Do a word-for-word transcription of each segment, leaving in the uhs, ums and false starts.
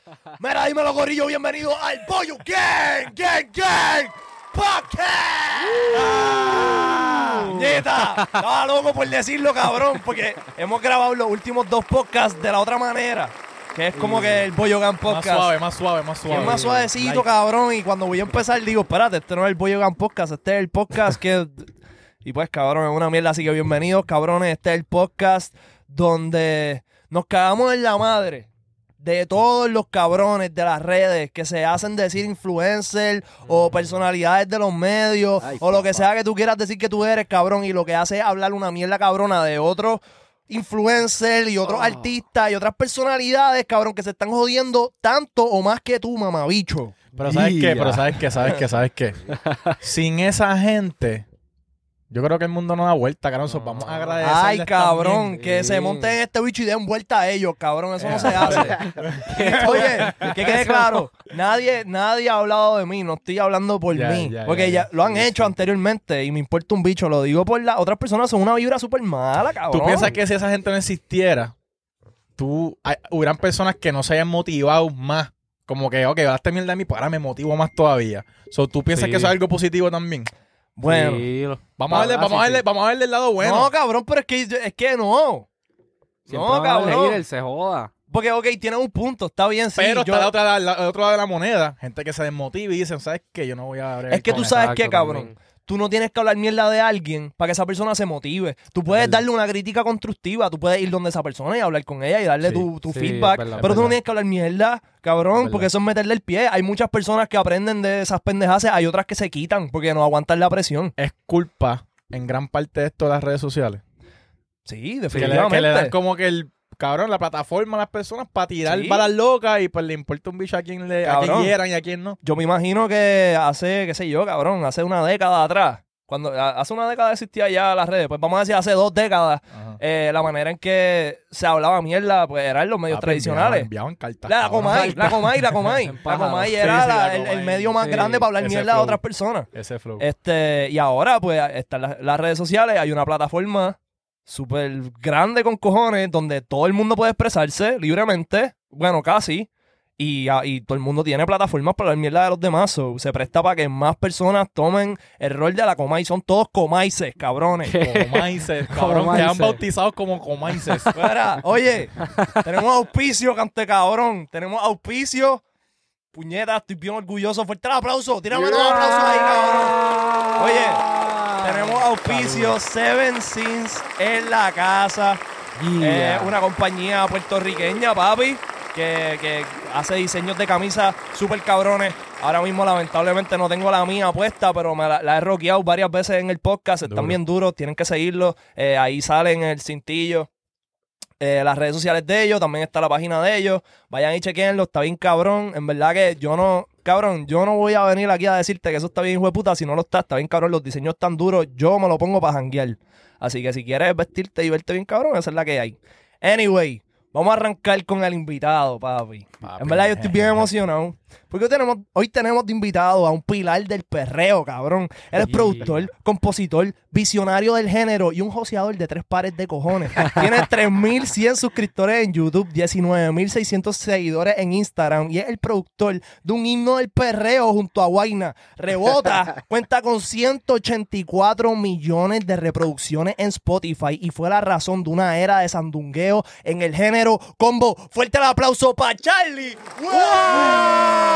Mira, dímelo, gorillo, bienvenido al Pollo Gang, Gang, Gang Podcast. ¡Ah! ¡Nieta! Estaba loco por decirlo, cabrón, porque hemos grabado los últimos dos podcasts de la otra manera, que es como que el Pollo Gang Podcast. Más suave, más suave, más suave. Es más suavecito, like. Cabrón, y cuando voy a empezar digo, espérate, este no es el Pollo Gang Podcast, este es el podcast que... Y pues, cabrón, es una mierda, así que bienvenidos, cabrones, este es el podcast donde nos cagamos en la madre de todos los cabrones de las redes que se hacen decir influencer mm. o personalidades de los medios. Ay, o lo que sea que tú quieras decir que tú eres, cabrón, y lo que hace es hablar una mierda cabrona de otros influencers y otros oh. artistas y otras personalidades, cabrón, que se están jodiendo tanto o más que tú, mamabicho. Pero ¿sabes yeah. qué? Pero ¿sabes qué? ¿Sabes qué? ¿Sabes qué? Sin esa gente... Yo creo que el mundo no da vuelta, cabrón. No. Vamos a agradecer. Ay, cabrón, también. Que sí. se monten en este bicho y den vuelta a ellos, cabrón. Eso no se hace. Oye, que quede claro. Nadie, nadie ha hablado de mí. No estoy hablando por ya, mí. Ya, porque ya, ya lo han sí, hecho sí. anteriormente y me importa un bicho. Lo digo por las otras personas. Son una vibra súper mala, cabrón. ¿Tú piensas que si esa gente no existiera, tú, hay, hubieran personas que no se hayan motivado más? Como que, ok, hablaste mierda de mí, pues ahora me motivo más todavía. So, ¿tú piensas sí. que eso es algo positivo también? Bueno, sí, vamos, a verle, vamos, a verle, vamos a verle el lado bueno. No, cabrón, pero es que, es que no. Siempre no, cabrón. Él se joda. Porque, ok, tiene un punto, está bien, sí. Pero yo... está la otra, la, el otro lado de la moneda. Gente que se desmotiva y dicen, ¿sabes qué? Yo no voy a abrir. Es que tú sabes qué, cabrón. También. Tú no tienes que hablar mierda de alguien para que esa persona se motive. Tú puedes verdad. darle una crítica constructiva. Tú puedes ir donde esa persona y hablar con ella y darle sí, tu, tu sí, feedback. verdad, pero tú no verdad. tienes que hablar mierda, cabrón, porque eso es meterle el pie. Hay muchas personas que aprenden de esas pendejadas. Hay otras que se quitan porque no aguantan la presión. Es culpa, en gran parte de esto, de las redes sociales. Sí, Que definitivamente. le, que le dan como que el... Cabrón, la plataforma a las personas para tirar Sí. balas locas y pues le importa un bicho a quien, le, a quien quieran y a quien no. Yo me imagino que hace, qué sé yo, cabrón, hace una década atrás. Cuando hace una década existía ya las redes, pues vamos a decir hace dos décadas, eh, la manera en que se hablaba mierda, pues eran los medios ah, tradicionales. Enviaban, enviaban cartas. La Comay, la Comay, la Comay. La Comay era sí, sí, la, la el, Comay. el medio más Sí, grande para hablar ese mierda flow. a otras personas. Ese flow. Este, y ahora, pues, están las, las redes sociales, hay una plataforma súper grande con cojones, donde todo el mundo puede expresarse libremente, bueno, casi. Y, y todo el mundo tiene plataformas para hablar mierda de los demás. So, se presta para que más personas tomen el rol de la Comay. Son todos comaices, cabrones. Comaices, cabrón. Comaices. Quedan bautizados como comaices. Mira, oye, tenemos auspicio, cante cabrón. Tenemos auspicio. Puñeta, estoy bien orgulloso. Fuerte el aplauso. Tírame yeah. los aplausos ahí, cabrón. Oye, tenemos auspicio. Seven Sins en la casa. Yeah. Eh, una compañía puertorriqueña, papi. Que, que hace diseños de camisas súper cabrones. Ahora mismo, lamentablemente, no tengo la mía puesta, pero me la, la he rockeado varias veces en el podcast. Están Duro. bien duros, tienen que seguirlo. Eh, ahí salen el cintillo. Eh, las redes sociales de ellos, también está la página de ellos. Vayan y chequenlo, está bien cabrón. En verdad que yo no, cabrón, yo no voy a venir aquí a decirte que eso está bien, hijo de puta. Si no lo está, está bien cabrón. Los diseños están duros, yo me lo pongo para janguear. Así que si quieres vestirte y verte bien cabrón, esa es la que hay. Anyway. Vamos a arrancar con el invitado, papi. papi. En verdad yo estoy bien emocionado. Porque hoy tenemos, hoy tenemos de invitado a un pilar del perreo, cabrón. Él es Sí. productor, compositor, visionario del género y un joseador de tres pares de cojones. Tiene tres mil cien suscriptores en YouTube, diecinueve mil seiscientos seguidores en Instagram y es el productor de un himno del perreo junto a Guayna. Rebota, cuenta con ciento ochenta y cuatro millones de reproducciones en Spotify y fue la razón de una era de sandungueo en el género combo. Fuerte el aplauso para Charlie. ¡Wow!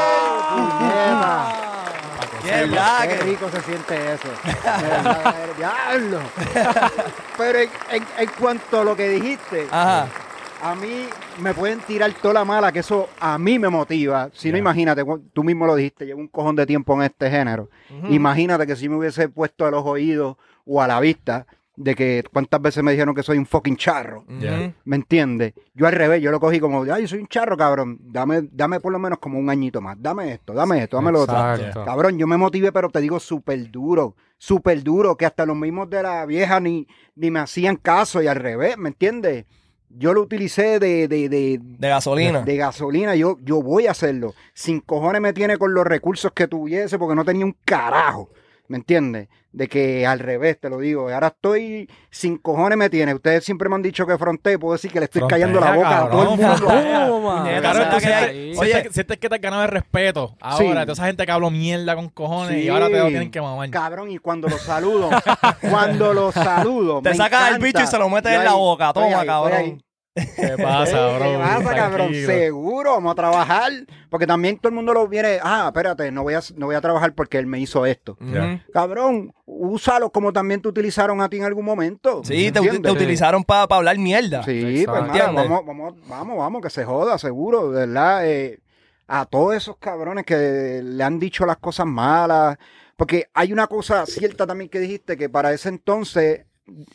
Puñeta. ¡Qué verdad Qué que- rico se siente eso. De verdad, de- ¡Diablo! Pero en, en- en cuanto a lo que dijiste, Ajá. a mí me pueden tirar toda la mala, que eso a mí me motiva. Si no, Yeah. imagínate, cu- tú mismo lo dijiste, llevo un cojón de tiempo en este género. Ujú. Imagínate que si me hubiese puesto a los oídos o a la vista de que cuántas veces me dijeron que soy un fucking charro. Ujú. Yeah. ¿Me entiendes? Yo al revés, yo lo cogí como, ay, yo soy un charro, cabrón. Dame, dame por lo menos como un añito más. Dame esto, dame esto, dame lo otro. Exacto. Cabrón, yo me motivé, pero te digo súper duro, súper duro, que hasta los mismos de la vieja ni, ni me hacían caso y al revés, ¿me entiendes? Yo lo utilicé de, de, de, De gasolina. de gasolina, yo, yo voy a hacerlo. Sin cojones me tiene con los recursos que tuviese porque no tenía un carajo. ¿me entiendes? De que al revés, te lo digo. Ahora estoy sin cojones me tiene. Ustedes siempre me han dicho que fronté. Puedo decir que le estoy Frontea, callando la boca a todo el cabrón, mundo. Toma. Puñeta, Claro, ¿sabes tú qué hay? sientes, Oye. sientes, sientes que te has ganado el respeto. Ahora, Sí. toda esa gente que habló mierda con cojones Sí. y ahora te lo tienen que mamar. Cabrón, y cuando lo saludo, cuando lo saludo, Te me sacas el encanta. bicho y se lo metes Yo en la ahí, boca. estoy Toma, ahí, estoy ahí. cabrón. ¿Qué pasa, bro? ¿Qué pasa, cabrón? Tranquilo. Seguro, vamos a trabajar. Porque también todo el mundo lo viene, ah, espérate, no voy a, no voy a trabajar porque él me hizo esto. Ya. Ujú. Cabrón, úsalo como también te utilizaron a ti en algún momento. Sí, te, te ¿entiendes? utilizaron para hablar mierda. Sí, Exacto. pues mano, ¿Entiendes? vamos, vamos, vamos, vamos, que se joda, seguro, de verdad. eh, a todos esos cabrones que le han dicho las cosas malas. Porque hay una cosa cierta también que dijiste, que para ese entonces,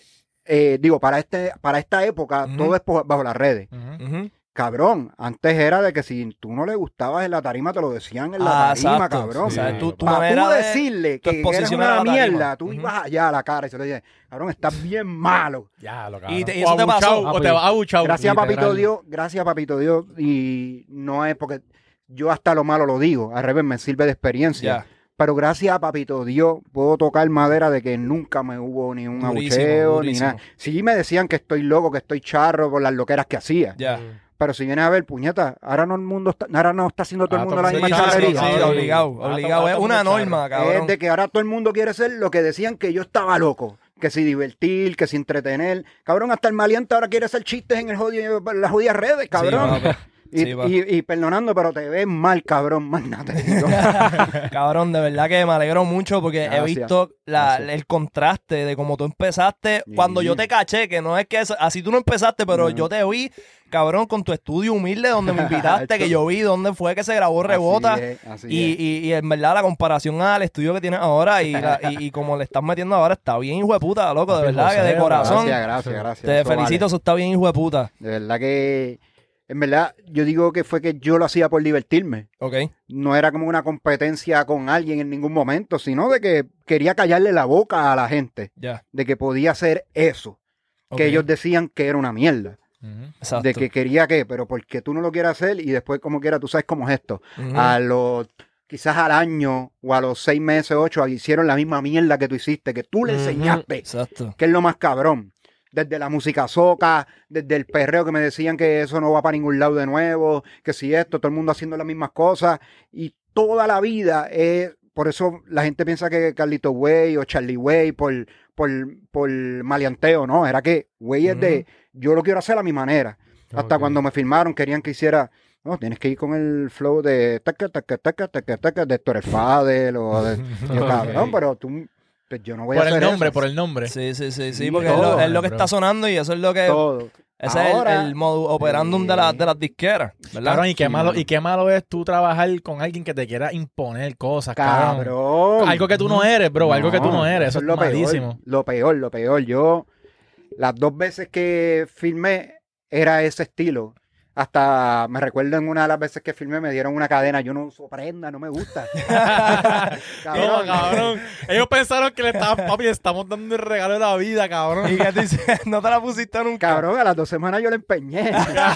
eh, digo, para este, para esta época, Ujú. todo es po- bajo las redes. Ujú. Ujú. Cabrón, antes era de que si tú no le gustabas en la tarima, te lo decían en Ah, la tarima, exacto. cabrón. O sea, Sí, tu, tu Para manera tú de- decirle tu que eres exposición era una la tarima. mierda, tú Ujú. ibas allá a la cara y se lo dices, cabrón, estás bien malo. Ya, lo Y cabrón. te- y O eso te pasó, abuchao, O te vas abuchado. Gracias, literal. papito Dios, gracias, papito Dios. Y no es porque yo hasta lo malo lo digo, al revés, me sirve de experiencia. Ya. Pero gracias a papito Dios, puedo tocar madera de que nunca me hubo ni un Durísimo, abucheo, durísimo. ni nada. Sí me decían que estoy loco, que estoy charro por las loqueras que hacía. Ya. Pero si vienes a ver, puñeta, ahora no el mundo está, ahora no está haciendo todo el Ah, mundo todo la el misma mundo Sí, charro, sí, charrería. sí, cabrón. obligado, Ah, obligado. todo- Es todo una mundo norma, charro. cabrón. Es de que ahora todo el mundo quiere ser lo que decían que yo estaba loco. Que si divertir, que si entretener. Cabrón, hasta el maleante ahora quiere hacer chistes en el jodido, en las jodidas redes, cabrón. Sí, papi. y, Sí, va. y, y perdonando, pero te ves mal, cabrón. Más nada te digo. Cabrón, de verdad que me alegro mucho porque he Gracias. visto la- Gracias. el contraste de cómo tú empezaste. Sí. Cuando yo te caché, que no es que eso- así tú no empezaste, pero No. yo te vi, cabrón, con tu estudio humilde donde me invitaste, que Hacho. yo vi dónde fue que se grabó Rebota. Así es, así Y, es. y, y en verdad la comparación al estudio que tienes ahora y, la- y, y como le estás metiendo ahora está bien hijo de puta, loco, de Papi, verdad que de José, corazón. Gracias, gracias, gracias. Te Eso felicito, vale. eso está bien hijo de puta. De verdad que, en verdad, yo digo que fue que yo lo hacía por divertirme. Ok. No era como una competencia con alguien en ningún momento, sino de que quería callarle la boca a la gente, Ya. de que podía hacer eso, ok, que ellos decían que era una mierda, Ujú. Exacto. de que quería que, pero porque tú no lo quieras hacer y después como quiera, tú sabes cómo es esto. Ujú. A los, quizás al año o a los seis meses, ocho, hicieron la misma mierda que tú hiciste, que tú le Ujú. enseñaste, Exacto. que es lo más cabrón. Desde la música soca, desde el perreo que me decían que eso no va para ningún lado de nuevo, que si esto, todo el mundo haciendo las mismas cosas. Y toda la vida es, por eso la gente piensa que Carlito Way o Charlie Way por, por, por maleanteo, ¿no? Era que Way es de, yo lo quiero hacer a mi manera. Hasta Ok. cuando me filmaron querían que hiciera, no, tienes que ir con el flow de taca, taca, taca, taca, taca, de Héctor el Fadel o de, yo, cabrón, pero tú, pues yo no voy Por a el hacer nombre, eso. por el nombre. Sí, sí, sí, sí, Sí, porque es lo, todo, es lo que bro. está sonando y eso es lo que... Todo. Ese Ahora- es el, el modo operandum de, la, de las disqueras, ¿verdad? Cabrón, y qué Sí, malo, mano. y qué malo es tú trabajar con alguien que te quiera imponer cosas, cabrón. Cabrón. Algo que tú no eres, bro, algo que tú no eres, eso es lo malísimo. Peor, lo peor, lo peor. Yo, las dos veces que filmé, era ese estilo. Hasta me recuerdo en una de las veces que filmé me dieron una cadena. Yo no uso prenda, no me gusta. No, cabrón. Ellos pensaron que le estaban, papi, le estamos dando el regalo de la vida, cabrón. Y que tú dices, no te la pusiste nunca. Cabrón, a las dos semanas yo le empeñé.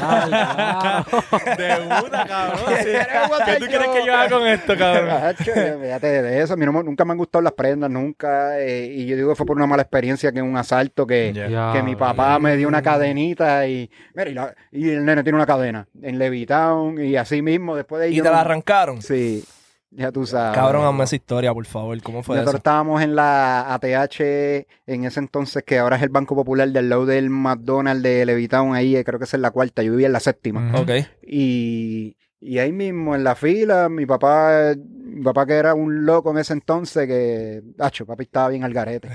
De una, cabrón. Sí. ¿Qué ¿Qué tú quieres que yo haga con esto, cabrón? Hacho, fíjate de eso. A mí no me- nunca me han gustado las prendas, nunca. eh, y yo digo que fue por una mala experiencia que un asalto que, Ya. que mi papá me dio una cadenita y, mira, y, la- y el nene tiene una cadena en Levitown y así mismo después de ahí Y yo te no- la arrancaron. Sí, ya tú sabes. Cabrón, hazme esa historia, por favor. ¿Cómo fue Nosotros eso? estábamos en la A T H en ese entonces, que ahora es el Banco Popular, del lado del McDonald's de Levitown, ahí eh, creo que esa es la cuarta, yo vivía en la séptima. Ujú. Ok. Y, y ahí mismo en la fila, mi papá, mi papá que era un loco en ese entonces, que, acho, papi estaba bien al garete.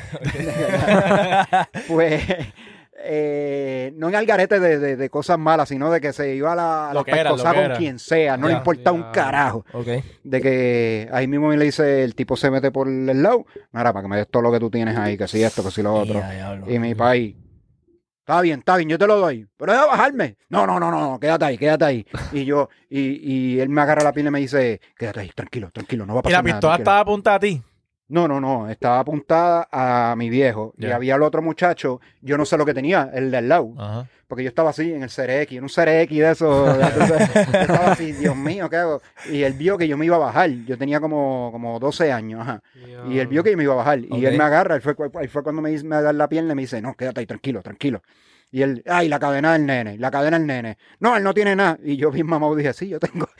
Pues, eh, no en al garete de, de, de cosas malas, sino de que se iba a la, a Lo la que era, lo pescosa que con era. quien sea, no le Ya, importa un ya. carajo. Ok. De que ahí mismo le dice, el tipo se mete por el lado, mira, para que me des todo lo que tú tienes ahí, que si esto, que si lo otro. Ya, diablo. Y mi país, está bien, está bien, yo te lo doy, pero deja bajarme. No, no, no, no, no, quédate ahí, quédate ahí. Y yo, y, y él me agarra la pierna y me dice, quédate ahí, tranquilo, tranquilo, no va a Y la pasar nada. pistola tranquilo". estaba apuntada a ti. No, no, no, estaba apuntada a mi viejo. Y Ya. había el otro muchacho, yo no sé lo que tenía, el del lado. Ajá. Porque yo estaba así en el C R X, en un C R X de eso. ya tú sabes, yo estaba así, Dios mío, ¿qué hago? Y él vio que yo me iba a bajar. Yo tenía como, como doce años, ajá. Y él vio que yo me iba a bajar. Y Ok. él me agarra, él fue, cu- ahí fue cuando me, hizo- me agarra la pierna y me dice, no, quédate ahí, tranquilo, tranquilo. Y él, ay, la cadena del nene, la cadena del nene. No, él no tiene nada. Y yo bien mamado dije, sí, yo tengo.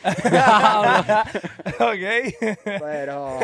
ok. Pero,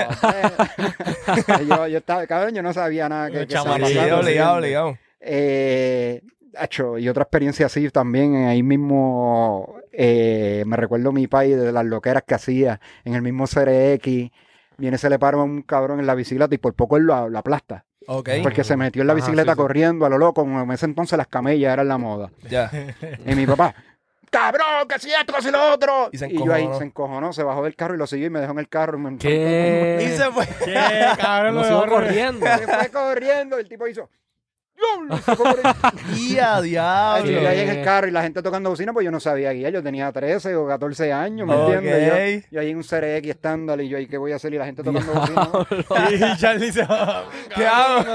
pues, yo, yo estaba, cabrón, yo no sabía nada que, que estaba Chamaquito, Sí, pasando, obligado, ¿entiendes? obligado. Eh, acho, y otra experiencia así también, eh, ahí mismo, eh, me recuerdo mi país de las loqueras que hacía en el mismo C R X. Viene, se le para un cabrón en la bicicleta y por poco él lo, lo aplasta. Ok, Porque se metió en la Ajá, bicicleta sí, sí. corriendo a lo loco. En ese entonces las camellas eran la moda. ya. Y mi papá, cabrón, que si esto, que si lo otro. Y se Y yo ahí encojonó. se encojonó, se bajó del carro y lo siguió y me dejó en el carro. y me- ¿Qué? Y se fue. ¿Qué, cabrón? No Lo sigo dejó re- corriendo. Se fue corriendo, el tipo hizo. ¡Diablo! Se fue corriendo. Y a Ay, diablo. yo ahí en el carro y la gente tocando bocina, pues yo no sabía guiar. Yo tenía trece o catorce años, ¿me Ok. entiendes? Yo, yo ahí en un C R X estándar y yo ahí, ¿qué voy a hacer? Y la gente tocando bocina. Y Charlie se va. ¿Qué hago?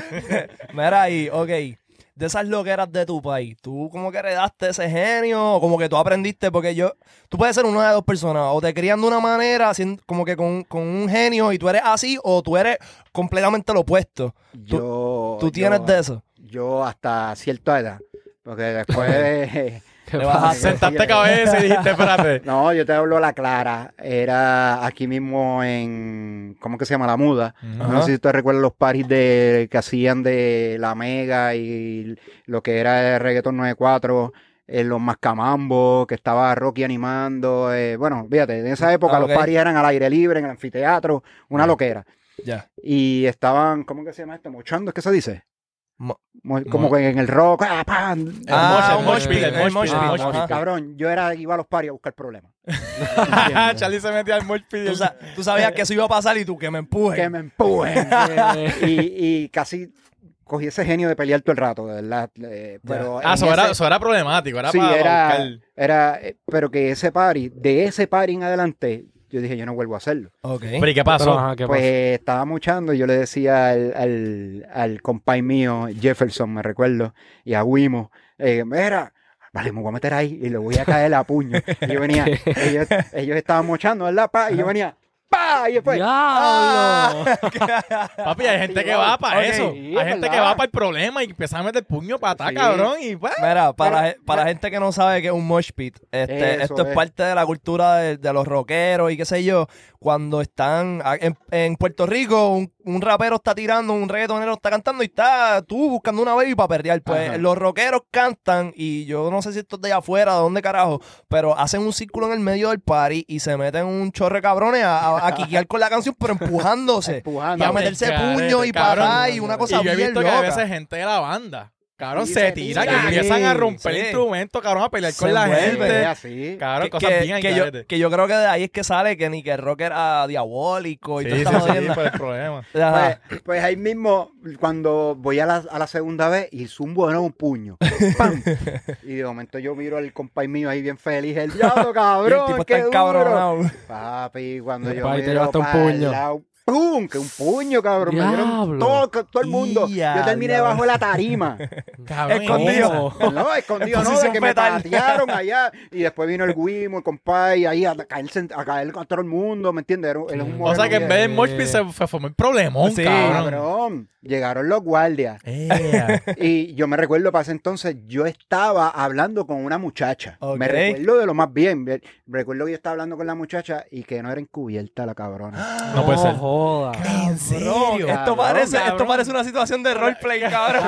Mira ahí, ok. De esas loqueras de tu país, ¿tú como que heredaste ese genio? ¿O como que tú aprendiste? Porque yo... Tú puedes ser una de dos personas. O te crían de una manera, siendo- como que con, con un genio y tú eres así, o tú eres completamente lo opuesto. Yo, ¿Tú tienes yo- de eso? Yo hasta cierta edad. Porque después... eh, ¿Qué Le pasa? bajaste. Sentaste cabeza y dijiste, espérate. no, yo te hablo la clara. Era aquí mismo en... ¿Cómo que se llama? La Muda. Ajá. No sé si te recuerdas los paris de, que hacían de La Mega y lo que era el Reggaeton noventa y cuatro, eh, los Mascamambos, que estaba Rocky animando. eh, bueno, fíjate, en esa época Ah, ok. los paris eran al aire libre, en el anfiteatro, una loquera. Ya. Y estaban, ¿cómo que se llama esto? Mochando, ¿es que se dice? Mo- Mo- como Mo- que en el rock, ¡ah, pan! El Ah, mosh, el un mosh mosh pit, pit, el el mosh mosh pit, pit, el ajá. mosh pit. Cabrón, yo era, iba a los paris a buscar problemas. Charlie se metía al mosh pit. y Tú, él- sa- tú sabías que eso iba a pasar y tú que me empujes. Que me empujen. Eh, y, y casi cogí ese genio de pelear todo el rato, de verdad. eh, pero Ah, en eso era, ese- eso era problemático. Era sí, para era, buscar. era, eh, pero que ese party, de ese party en adelante, yo dije, yo no vuelvo a hacerlo. Ok. Pero ¿y qué pasó? pero, ajá, ¿qué Pues pasó? estábamos muchando y yo le decía al, al, al compay mío, Jefferson, me recuerdo, y a Wimo, eh, mira, vale, me voy a meter ahí y le voy a caer a puño. Y yo venía, ellos, ellos estaban mochando, ¿verdad? Pa? Y yo venía, ¡pa! Y después, ¡Diablo! Papi, hay gente que va para Ok, eso. sí, Hay es gente que verdad. va para el problema y empieza a meter puño para atrás, Sí. cabrón. Y pues. Mira, para, Pero- ge- para gente que no sabe qué es un mosh pit, este, Eso esto es es. parte de la cultura de, de los rockeros y qué sé yo. Cuando están a- en, en Puerto Rico, un, un rapero está tirando, un reggaetonero está cantando y está tú buscando una baby para perrear. Pues Ajá. los rockeros cantan y yo no sé si esto es de allá afuera, de dónde carajo, pero hacen un círculo en el medio del party y se meten un chorre de cabrones a, a, a quiquear con la canción, pero empujándose. empujando. Y a meterse Carete, puño y cabrón. patada y una cosa Y yo he bien visto que a loca. veces gente de la banda, cabrón, Sí, se se tira, que tiran. empiezan a romper Sí. instrumentos, cabrón, a pelear Se con la envuelven. Es gente. así. Cabrón, que, cosas que- bien que yo, garete. que yo creo que de ahí es que sale que ni que el rock era diabólico y Sí, toda sí, esta sí, jodienda. por el problema. Ajá. Pues, pues ahí mismo, cuando voy a la, a la segunda vez y zumbo de nuevo un puño. ¡Pam! Y de momento yo miro al compay mío ahí bien feliz. El diablo, Y el cabrón, tipo qué está duro. encabronado. Papi, cuando yo Papi, te miro llevaste un pa'l puño. lado, ¡pum! Que un puño, cabrón. Me dieron Diablo. todo, todo el mundo. Ya, yo terminé diablo. debajo de la tarima. Cabrón, Escondido. ¿cómo? No, escondido, En no, de posición que me fetal. patearon allá. Y después vino el Wimo, el compay, ahí a caerse, a caer con todo el mundo, ¿me entiendes? Era, era un O sea que en moreno vez de bien- mosh pit se, se formó un problemón, Sí, cabrón. Cabrón, llegaron los guardias. Ea. Y yo me recuerdo para ese entonces, yo estaba hablando con una muchacha. Ok. Me recuerdo de lo más bien. Me recuerdo que yo estaba hablando con la muchacha y que no era encubierta la cabrona. No puede ser. joda. ¿En Bro, esto, cabrón, parece, esto cabrón. parece una situación de roleplay, cabrón.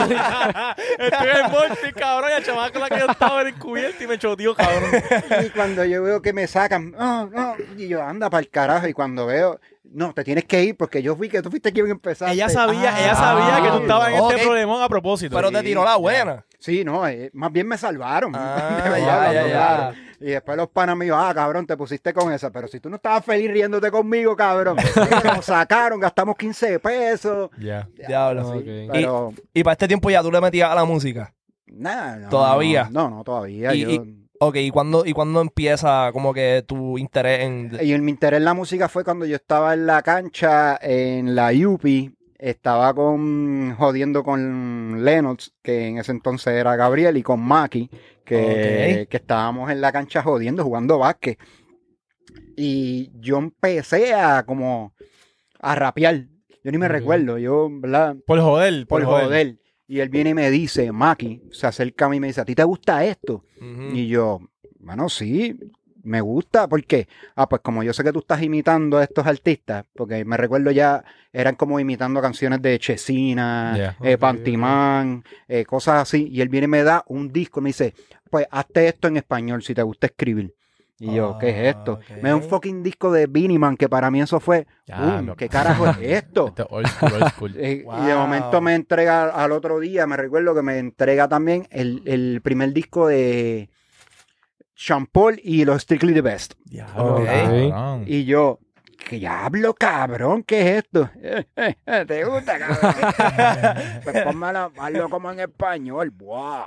Estoy en el mosh pit, cabrón, y el chaval con la que yo estaba era encubierto y me choteó, cabrón. Y cuando yo veo que me sacan, no, no, y yo anda para el carajo. Y cuando veo, no, te tienes que ir porque yo fui que tú fuiste quien empezó. Ella sabía, Ah, ella sabía que tú estabas en ok. este problemón a propósito. Pero te Sí, tiró la buena. Sí, no, eh, más bien me salvaron. Ah, De verdad, ya, hablando ya, ya. claro. Y después los panas me dijo, ah, cabrón, te pusiste con esa. Pero si tú no estabas feliz riéndote conmigo, cabrón. Nos sacaron, gastamos quince pesos. Ya. Diablo. Sí, Ok. pero Y para este tiempo ya tú le metías a la música. nada. no, ¿Todavía? No, no, todavía. Y- yo- y- Ok, ¿y cuándo, ¿y cuándo empieza como que tu interés en...? Y mi interés en la música fue cuando yo estaba en la cancha, en la U P I, estaba con, jodiendo con Lennox, que en ese entonces era Gabriel, y con Maki, que, Ok. que estábamos en la cancha jodiendo, jugando básquet. Y yo empecé a como a rapear. Yo ni me Ok. recuerdo, yo, ¿verdad? Por joder, por, Por joder. joder. Y él viene y me dice, Maki, se acerca a mí y me dice, ¿a ti te gusta esto? Ujú. Y yo, bueno, sí, me gusta. ¿Por qué? Ah, pues como yo sé que tú estás imitando a estos artistas, porque me recuerdo ya, eran como imitando canciones de Chesina, Yeah. eh, Ok, Pantimán, eh, cosas así. Y él viene y me da un disco y me dice, pues hazte esto en español si te gusta escribir. Y yo, ¿qué es esto? Ah, Me da un ok. fucking disco de Beanie Man, que para mí eso fue, Ya, boom, loco. ¿qué carajo es esto? Este old school, old school. Eh, Wow. Y de momento me entrega al otro día, me recuerdo que me entrega también el, el primer disco de Sean Paul y los Strictly the Best. Diablo, Ok. cabrón. Y yo, ¿qué diablo, cabrón? ¿Qué es esto? Eh, eh, eh, ¿Te gusta, cabrón? Pues pónmelo, hazlo como en español. ¡Buah!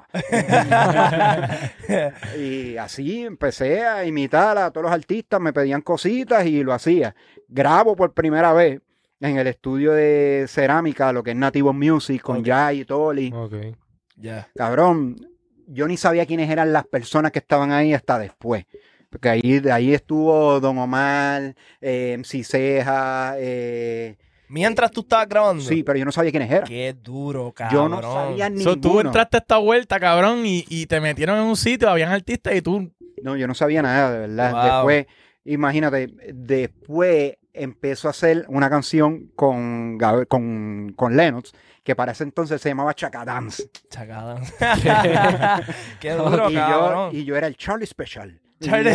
Y así empecé a imitar a todos los artistas, me pedían cositas y lo hacía. Grabo por primera vez en el estudio de cerámica, lo que es Nativo Music, con Ok. Jay y Toli. Ok. Ya. Cabrón, yo ni sabía quiénes eran las personas que estaban ahí hasta después. Porque ahí, de ahí estuvo Don Omar, eh, M C Ceja, eh, Mientras tú estabas grabando. sí, pero yo no sabía quiénes eran. Qué duro, cabrón. Yo no sabía So, ninguno. tú entraste a esta vuelta, cabrón, y, y te metieron en un sitio, habían artistas y tú... No, yo no sabía nada, de verdad. Wow. Después, imagínate, después empezó a hacer una canción con, Gab- con, con Lennox, que para ese entonces se llamaba Chacadance. Chacada. Qué duro, Y yo, cabrón. y yo era el Charlie Special. Charlie.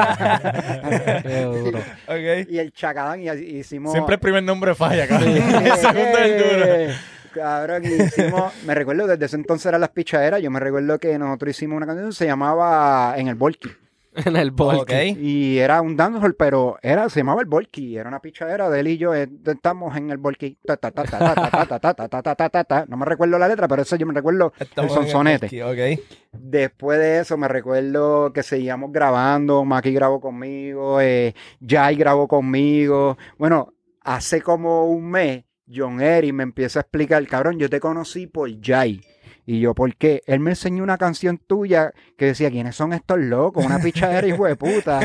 Qué duro. Ok. Y el Chacadán, y así hicimos... Siempre el primer nombre falla, cabrón. El segundo es el duro. Eh, Cabrón, y hicimos, me recuerdo, desde ese entonces eran las pichaderas, yo me recuerdo que nosotros hicimos una canción que se llamaba En el Volky. En el bol. Ok. Y era un dancehall, pero era, se llamaba el Volky, era una pichadera de él y yo, eh, estamos en el Volky. Ta, ta, ta, ta, ta, ta, ta, ta, ta, ta, ta, ta, ta, ta. No me recuerdo la letra, pero eso yo me recuerdo el Estamos en sonsonete. Ok. Después de eso me recuerdo que seguíamos grabando, Maki grabó conmigo, eh, Jai grabó conmigo. Bueno, hace como un mes, John Eric me empieza a explicar, cabrón, yo te conocí por Jai. Y yo, ¿por qué? Él me enseñó una canción tuya que decía, ¿quiénes son estos locos? Una pichadera, hijo de puta.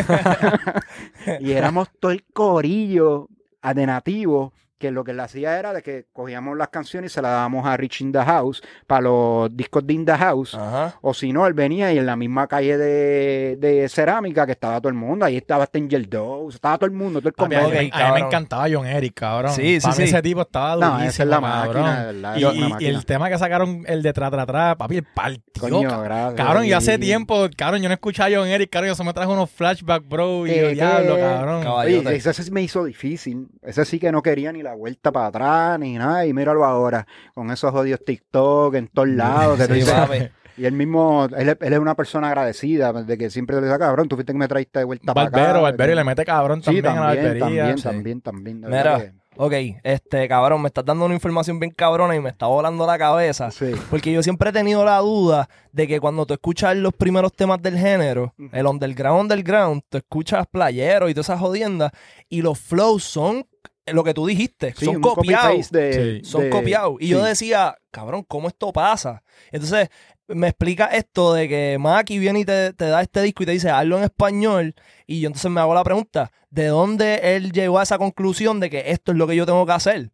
Y éramos todo el corillo de nativo, que lo que le hacía era de que cogíamos las canciones y se las dábamos a Rich in the House para los discos de In the House. Ajá. O si no, él venía y en la misma calle de, de cerámica que estaba todo el mundo, ahí estaba Angel Dose, estaba todo el mundo, todo el Papi, a, mí, convenio. Ok, a mí me cabrón. encantaba John Eric, cabrón. Sí, sí, Para mí sí. ese tipo estaba No, durísimo, esa es la cabrón. máquina, de verdad. Y, esa es y- una y máquina. el tema que sacaron, el de tra, tra, tra, papi, el partió, Coño, cabrón. gracias. Cabrón, y hace Sí. tiempo, cabrón, yo no escuchaba a John Eric, cabrón, eso me trajo unos flashbacks, bro, y ¿Qué, yo, qué? diablo, cabrón. Caballo. Oye, ese sí me hizo difícil. Ese sí que no quería ni la vuelta para atrás ni nada. Y míralo ahora, con esos odios TikTok en todos lados. Que tú Sí, dices- papi. y él mismo, él, es- él es una persona agradecida, de que siempre le dice, cabrón, tú fuiste que me traíste de vuelta para acá. Barbero, Barbero, y le mete cabrón Sí, también, a la también, barbería. también, sí. también, también. de Mira, verdad que- ok, este cabrón, me estás dando una información bien cabrona y me está volando la cabeza. Sí. Porque yo siempre he tenido la duda de que cuando tú escuchas los primeros temas del género, Ujú. el underground, underground, tú escuchas playeros y todas esas jodiendas, y los flows son lo que tú dijiste, Sí, son un copiados. copy-paste de- Sí. Son de- copiados. Y yo sí. decía, cabrón, ¿cómo esto pasa? Entonces, me explica esto de que Maki viene y te, te da este disco y te dice, hazlo en español. Y yo entonces me hago la pregunta, ¿de dónde él llegó a esa conclusión de que esto es lo que yo tengo que hacer?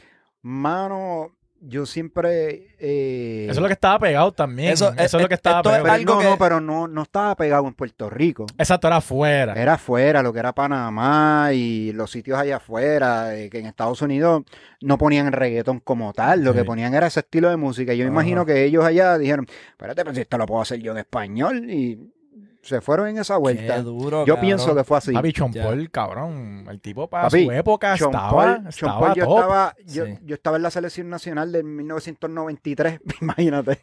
Mano, yo siempre... eh, Eso es lo que estaba pegado también. Eso- Eso, es eh, lo que estaba esto es pegado. pero algo no, que- no, pero no, no estaba pegado en Puerto Rico. Exacto, era afuera. Era afuera, lo que era Panamá y los sitios allá afuera, eh, que en Estados Unidos no ponían reggaetón como tal, lo Sí. que ponían era ese estilo de música. Yo me Ajá. imagino que ellos allá dijeron, espérate, pero si esto lo puedo hacer yo en español, y se fueron en esa vuelta. Qué duro, Yo cabrón. pienso que fue así. Papi, Chompol, cabrón. El tipo para Papi, su época Sean estaba, Paul- estaba Sean Paul, yo top. estaba, yo, Sí. yo estaba en la selección nacional de mil novecientos noventa y tres, imagínate.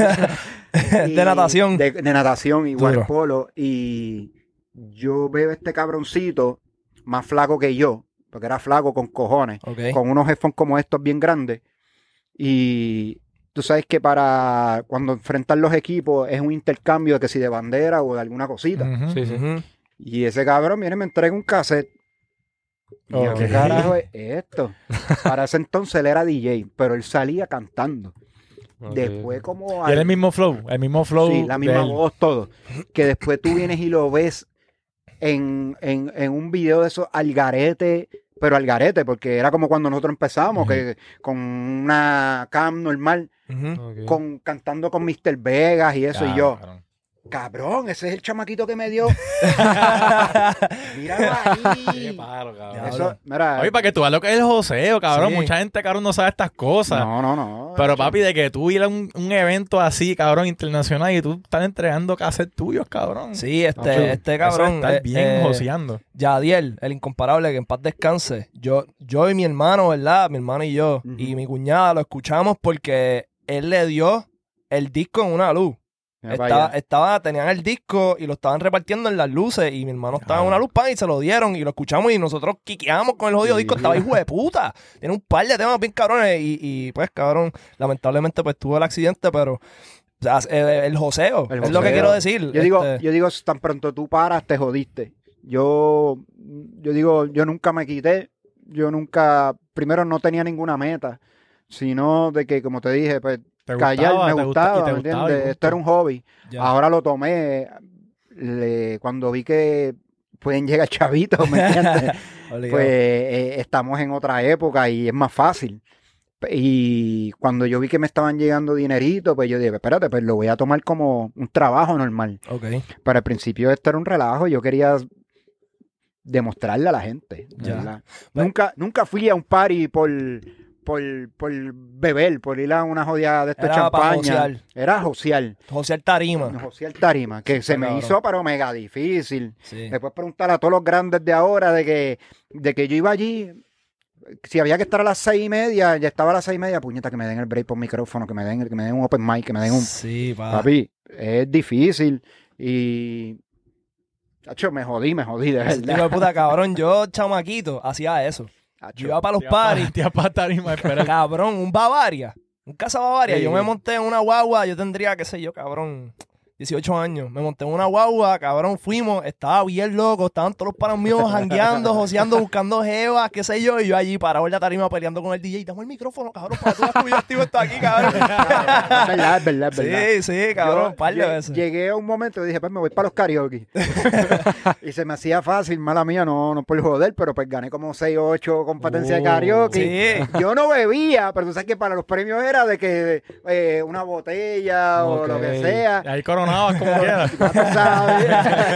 Y- De natación. De, de natación y Duro. waterpolo. Y yo veo este cabroncito más flaco que yo, porque era flaco con cojones, Ok. con unos headphones como estos bien grandes. Y tú sabes que para cuando enfrentan los equipos es un intercambio de que si de bandera o de alguna cosita. Ujú. Sí, sí. Ujú. Y ese cabrón viene y me entrega un cassette. Y yo, Ok. ¿qué carajo es esto? Para ese entonces él era D J, pero él salía cantando. Ok. Después como... Y era al- el mismo flow, el mismo flow. Sí, la misma de él. voz, todo. Que después tú vienes y lo ves en, en, en un video de esos al garete, pero al garete, porque era como cuando nosotros empezamos, Ujú. que con una cam normal, Ujú. Ok. con, cantando con míster Vegas y eso, y yo, Cabrón. cabrón, ese es el chamaquito que me dio. Míralo Qué ahí. paro, cabrón. Eso, mira, Oye, para que tú veas lo que es el joseo, cabrón. Sí. Mucha gente, cabrón, no sabe estas cosas. no, no, no. Pero papi, de que tú ir a un, un evento así, cabrón, internacional, y tú estás entregando cassettes tuyos, cabrón. Sí, este, Nacho, este Eso cabrón. es estar eh, bien eh, joseando. Yadiel, el incomparable, que en paz descanse. Yo, yo y mi hermano, ¿verdad? Mi hermano y yo, Ujú. y mi cuñada lo escuchamos porque él le dio el disco en una luz. Mira para Estaba, allá. estaba, tenían el disco y lo estaban repartiendo en las luces y mi hermano estaba en Claro. una luz pan y se lo dieron y lo escuchamos y nosotros quiqueamos con el jodido Sí. disco. Estaba hijo de puta. Tiene un par de temas bien cabrones y, y, pues cabrón, lamentablemente pues tuvo el accidente, pero o sea, eh, el joseo, El es lo que joseo. quiero decir. Yo digo, este, yo digo, tan pronto tú paras, te jodiste. Yo, yo digo, yo nunca me quité. Yo nunca, primero no tenía ninguna meta, sino de que, como te dije, pues ¿Te callar gustaba? me ¿Te gusta- y gustaba, te ¿me gustaba y entiendes? punto? Esto era un hobby. ya. Ahora lo tomé le- cuando vi que pueden llegar chavitos, ¿me entiendes? Obligado. Pues eh, estamos en otra época y es más fácil. Y cuando yo vi que me estaban llegando dinerito, pues yo dije, espérate, pues lo voy a tomar como un trabajo normal. Ok. Pero al principio esto era un relajo, yo quería demostrarle a la gente, Ya. ¿verdad? Bueno. Nunca, nunca fui a un party por, por, por beber, por ir a una jodida de esta Era pa' champaña. josear. Era josear. Josear Tarima. Josear tarima, que se me cabrón. hizo pero mega difícil. Sí. Después preguntar a todos los grandes de ahora de que, de que yo iba allí, si había que estar a las seis y media, ya estaba a las seis y media, puñeta, que me den el break por micrófono, que me den, que me den un open mic, que me den un... Sí, pa. Papi, es difícil y... Chacho, me jodí, me jodí, de Ese tipo verdad. de puta cabrón, yo chamaquito hacía eso. Chacho, Yo iba para los Tía pa- paris, Tía pa' tarima, espera. cabrón, un Bavaria, un casa Bavaria. Sí. Yo me monté en una guagua, yo tendría, qué sé yo, cabrón, dieciocho años. Me monté en una guagua, cabrón, fuimos, estaba bien loco, estaban todos los panos míos jangueando, joseando, buscando jevas, qué sé yo, y yo allí parado en la tarima peleando con el D J. Dame el micrófono, cabrón, para que tú veas cómo yo activo esto aquí, cabrón. Es verdad, es verdad, es verdad. Sí, sí, cabrón, Yo par de lle- veces. Llegué a un momento y dije, pues me voy para los karaoke. Y se me hacía fácil, mala mía, no, no por joder, pero pues gané como seis o ocho competencias de Oh, karaoke. Sí. Yo no bebía, pero tú sabes que para los premios era de que eh, una botella o lo que Ok. sea. Y ahí coronabas como quieras. Ya tú sabes.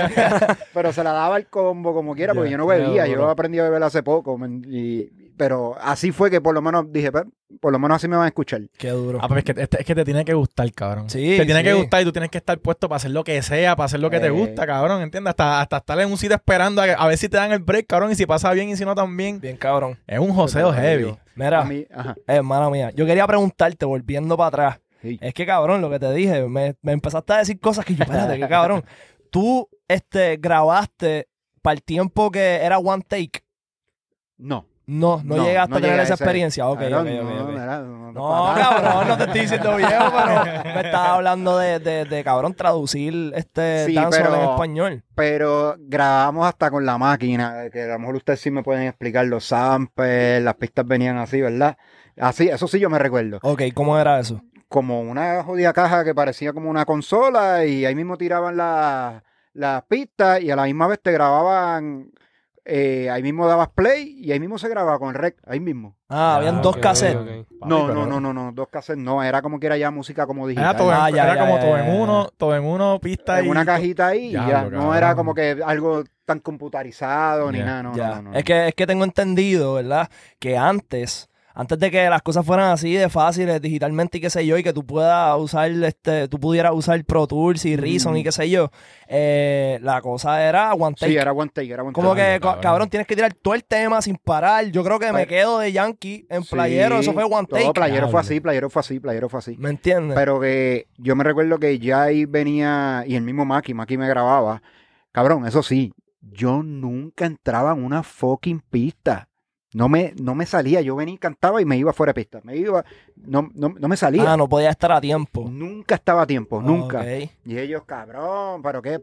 Pero se la daba el combo como quiera, porque Ya, yo no bebía. ya, Yo duro. aprendí a beber hace poco. men, y- pero así fue que por lo menos dije, "Pues, por lo menos así me van a escuchar. Qué duro. Ah, pero es que, es que te tiene que gustar, cabrón. Sí, Te tiene sí. que gustar y tú tienes que estar puesto para hacer lo que sea, para hacer lo que te Eh. gusta, cabrón, ¿entiendes? Hasta, hasta estar en un sitio esperando a, a ver si te dan el break, cabrón, y si pasa bien y si no también. Bien, cabrón. Es un joseo Pero, heavy. digo, Mira, a mí, ajá, eh, hermana mía, yo quería preguntarte, volviendo para atrás. sí. Es que cabrón, lo que te dije, me, me empezaste a decir cosas que yo, espérate, que cabrón. Tú este, grabaste para el tiempo que era one take. No. No, no, llegaste a llegué tener esa ese- experiencia. Ok, Cabrón, ok, ok, no, ok. mira, no, No, para nada. cabrón, no te estoy diciendo viejo, pero me estaba hablando de, de, de cabrón, traducir este Sí, dancehall pero- en español. Pero grabamos hasta con la máquina, que a lo mejor ustedes sí me pueden explicar los samples, las pistas venían así, ¿verdad? Así, eso sí yo me recuerdo. Ok, ¿cómo era eso? Como una jodida caja que parecía como una consola y ahí mismo tiraban la- las pistas y a la misma vez te grababan, eh, ahí mismo dabas play y ahí mismo se grababa con el rec, ahí mismo. Ah, habían dos ok, cassettes. ok. Papi, No, pero- no, no, no, no, dos cassettes no, era como que era ya música como digital. Era, todo en- Ah, ya, era ya, como ya, todo ya, en ya. uno, todo en uno, pista en y una to- cajita ahí y Ya, ya, lo no era cabrón. como que algo tan computarizado ni Ya, nada, no, Ya. no, no, no. Es que, es que tengo entendido, ¿verdad? Que antes, antes de que las cosas fueran así de fáciles digitalmente y qué sé yo, y que tú puedas usar, este, tú pudieras usar Pro Tools y Reason Mm. y qué sé yo, eh, la cosa era one take. Sí, era one take, era one Como take. que, Diablo, ca- cabrón. cabrón, tienes que tirar todo el tema sin parar. Yo creo que me Pero- quedo de Yankee en Sí, Playero, eso fue one todo take. Playero Diablo. fue así, Playero fue así, Playero fue así. ¿Me entiendes? Pero que yo me recuerdo que ya ahí venía, y el mismo Maki, Maki me grababa. Cabrón, eso sí, yo nunca entraba en una fucking pista. No me, no me salía, yo venía y cantaba y me iba fuera de pista. Me iba, no, no, no me salía. Ah, no podía estar a tiempo. Nunca estaba a tiempo, nunca. Ok. Y ellos, cabrón, ¿pero qué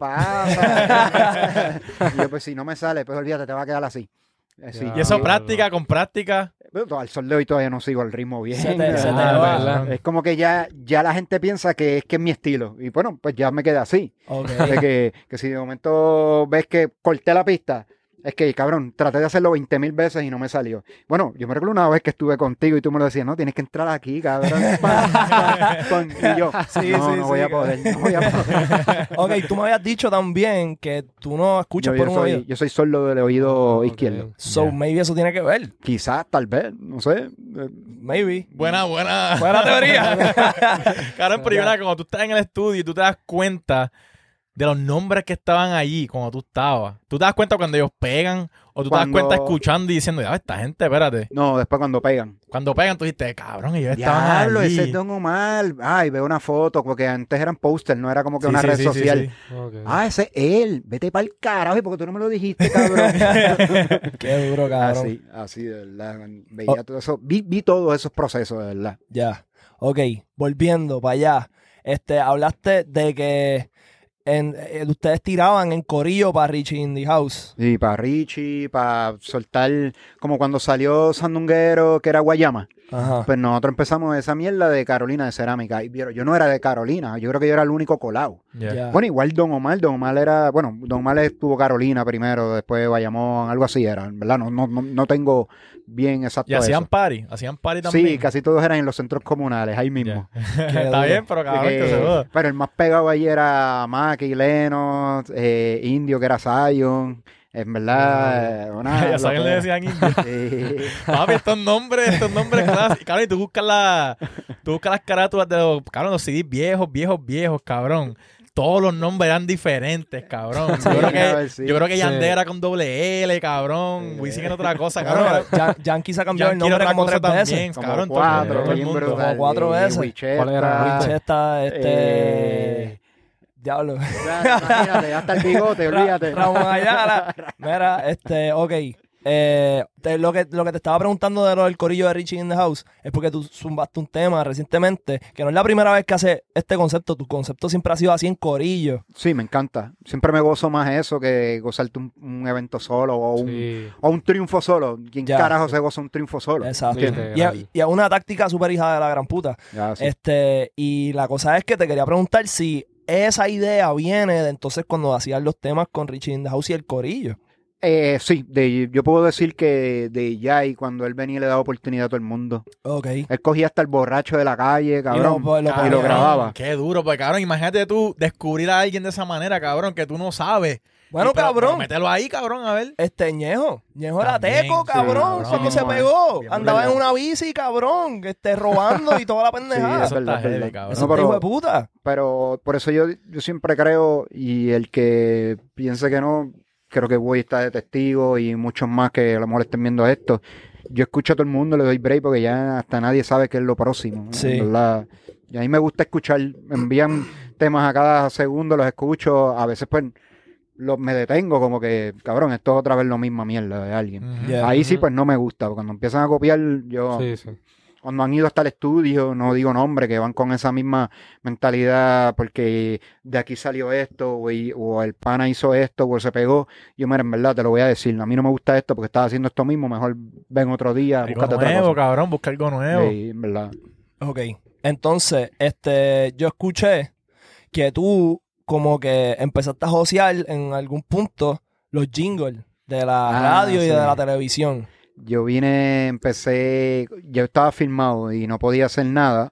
pasa? Y yo, pues si no me sale, pues olvídate, te va a quedar así. Así. Y eso Ah, práctica, con práctica. Pero al sol de hoy todavía no sigo el ritmo bien. Se te- se te Ah, va. ¿verdad? Es como que ya, ya la gente piensa que es que es mi estilo. Y bueno, pues ya me quedé así. Ok. De que, que si de momento ves que corté la pista, es que, cabrón, traté de hacerlo veinte mil veces y no me salió. Bueno, yo me recuerdo una vez que estuve contigo y tú me lo decías, no, tienes que entrar aquí, cabrón. Pan, pan, pan. Y yo, Sí, no, sí, no sí, voy a cabrón. poder, no voy a poder. Ok, tú me habías dicho también que tú no escuchas Yo, por yo un soy, oído. yo soy sordo del oído Ok. izquierdo. So, Ya. maybe eso tiene que ver. Quizás, tal vez, no sé. Eh, Maybe. Buena, buena. Buena teoría. Claro, pero yo creo que cuando tú estás en el estudio y tú te das cuenta de los nombres que estaban allí cuando tú estabas. Tú te das cuenta cuando ellos pegan o tú Cuando- te das cuenta escuchando y diciendo, ya, esta gente, espérate. No, después cuando pegan. Cuando pegan tú dices, cabrón, ellos estaban Diablo, allí. ese es Don Omar. Ay, veo una foto, porque antes eran póster, no era como que Sí, una sí, red sí, sí, social. sí. Ok. Ah, ese es él. Vete para el carajo, porque tú no me lo dijiste, cabrón. Qué duro, cabrón. Así, así, de verdad. man. Veía todo eso. Vi, vi todos esos procesos, de verdad. Ya. Ok, volviendo para allá. Este, hablaste de que en, eh, ustedes tiraban en corillo para Richie in the House. Y para Richie, para soltar, como cuando salió Sandunguero, que era Guayama. Ajá. Pues nosotros empezamos esa mierda de Carolina de cerámica. Y vieron, yo no era de Carolina, yo creo que yo era el único colado. Ya. Ya. Bueno, igual Don Omar, Don Omar era, bueno, Don Omar estuvo Carolina primero, después Bayamón, algo así era, ¿verdad? No, no, no, no tengo bien exacto Y hacían eso. party, hacían party también. Sí, casi todos eran en los centros comunales, ahí mismo. Ya. Qué Está duro. bien, pero cabrón, Que- que se joda. pero el más pegado ahí era Maki, Leno, eh, Indio, que era Zion. En verdad, eh, una Ya saben, le loquera. decían indio. Sí. Papi, estos nombres, estos nombres clásicos. Cabrón, y tú buscas, la, tú buscas las carátulas de los, cabrón, los C Ds viejos, viejos, viejos, cabrón. Todos los nombres eran diferentes, cabrón. Sí, yo, creo a que, ver, sí. yo creo que Sí. Yandera era con doble L, cabrón. Sí. Wisin era otra cosa, cabrón. Cabrón, Era- Yan- Yankee se ha cambiado el Yankee era nombre otra como cosa tres veces. también, Como cabrón. todo- cuatro, todo el bien mundo. brutal. Como cuatro Y veces. Wicheta, ¿Cuál era? Chesta, este... eh, Diablo. ya, imagínate, hasta el bigote, Ra- olvídate. Ramón Ayala. Mira, este, ok. Eh, te- lo, que, lo que te estaba preguntando de lo del corillo de Richie in the House es porque tú zumbaste un tema recientemente, que no es la primera vez que haces este concepto. Tu concepto siempre ha sido así en corillo. Sí, me encanta. Siempre me gozo más eso que gozarte un, un evento solo o un, Sí. o un triunfo solo. ¿Quién Ya. carajo se goza un triunfo solo? Exacto. Sí, Y, literal. a- y a una táctica súper hija de la gran puta. Ya, sí. Este, y la cosa es que te quería preguntar si esa idea viene de entonces cuando hacías los temas con Richie in the House y el corillo. Eh, sí, de- yo puedo decir que de Jay, cuando él venía y le daba oportunidad a todo el mundo. Ok. Él cogía hasta el borracho de la calle, cabrón. lo- lo y ponía. lo grababa. Qué duro, pues cabrón, imagínate tú descubrir a alguien de esa manera, cabrón, que tú no sabes. Bueno, Y, pero- cabrón. pero mételo ahí, cabrón, a ver. Este Ñejo, Ñejo era También, teco, sí, cabrón, cabrón. cuando se Bien pegó. bien Andaba en verdad. una bici, cabrón, este, robando y toda la Sí, pendejada. es Eso verdad, está es heavy, verdad. cabrón. Ese No, pero- hijo de puta. Pero por eso yo, yo siempre creo, y el que piense que no, creo que voy a estar de testigo y muchos más que a lo mejor estén viendo esto. Yo escucho a todo el mundo, le doy break porque ya hasta nadie sabe qué es lo próximo. Sí. En verdad. Y a mí me gusta escuchar, me envían temas a cada segundo, los escucho, a veces pues los, me detengo como que, cabrón, esto es otra vez lo misma mierda de alguien. Ujú. Ya. Ahí sí Ujú. pues no me gusta, cuando empiezan a copiar, yo... Sí, sí. Cuando han ido hasta el estudio, no digo nombre, que van con esa misma mentalidad porque de aquí salió esto, o, y- o el pana hizo esto, o se pegó. Yo, mira, en verdad te lo voy a decir, a mí no me gusta esto porque estaba haciendo esto mismo, mejor ven otro día, Algo búscate otra nuevo, cosa. cabrón, busca algo nuevo. Sí, en verdad. Ok, entonces, este, yo escuché que tú como que empezaste a josear en algún punto los jingles de la Ah, radio y sí. de la televisión. Yo vine, empecé, yo estaba filmado y no podía hacer nada.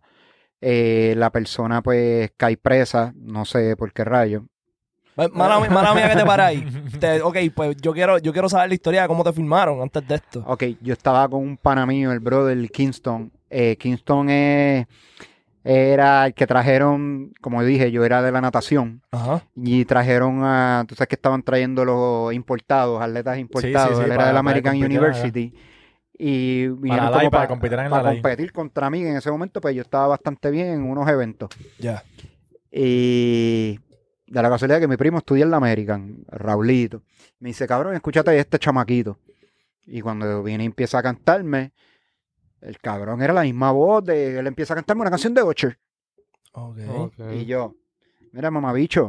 Eh, la persona pues cae presa, no sé por qué rayo. Eh, Mala, mía- mala mía que te paráis. Te- ok, pues yo quiero, yo quiero saber la historia de cómo te filmaron antes de esto. Ok, yo estaba con un pana mío, el brother Kingston. Eh, Kingston es, era el que trajeron, como dije, yo era de la natación. Ajá. Y trajeron a, tú sabes que estaban trayendo los importados, atletas importados. sí, Él era para- del para American competir University. Y vinieron la como LAI, para pa- competir en la para LAI. competir contra mí en ese momento, pues yo estaba bastante bien en unos eventos. Ya. Y de la casualidad que mi primo estudia en la American, Raulito. Me dice, cabrón, escúchate este chamaquito. Y cuando viene y empieza a cantarme, el cabrón era la misma voz de él empieza a cantarme una canción de Usher. Ok. Y yo, mira, mamabicho.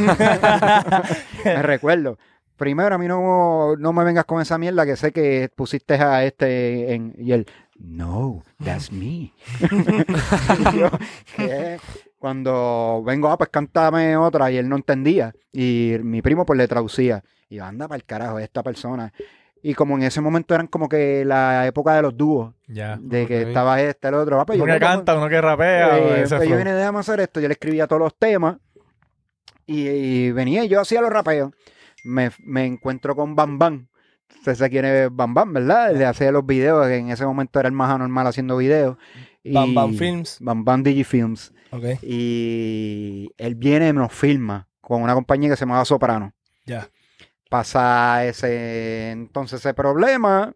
Me recuerdo. Primero, a mí no, no me vengas con esa mierda que sé que pusiste a este en... Y él, no, that's me. Y yo, ¿qué? Cuando vengo, ah, pues cántame otra, y él no entendía. Y mi primo pues le traducía. Y yo, anda para el carajo, esta persona. Y como en ese momento eran como que la época de los dúos. Ya. De que Ok. estaba este, el otro. Ah, pues Uno yo que creo que- canta, uno que rapea. eh, ese pues yo flow. vine, déjame hacer esto. Yo le escribía todos los temas y, y venía y yo hacía los rapeos. Me, me encuentro con Bam Bam. Usted sabe quién es Bam Bam, ¿verdad? Le hacía los videos, que en ese momento era el más anormal haciendo videos. Y- Bam Bam Films. Bam Bam Digifilms. Ok. Y él viene y nos filma con una compañía que se llamaba Soprano. Ya. Pasa ese entonces ese problema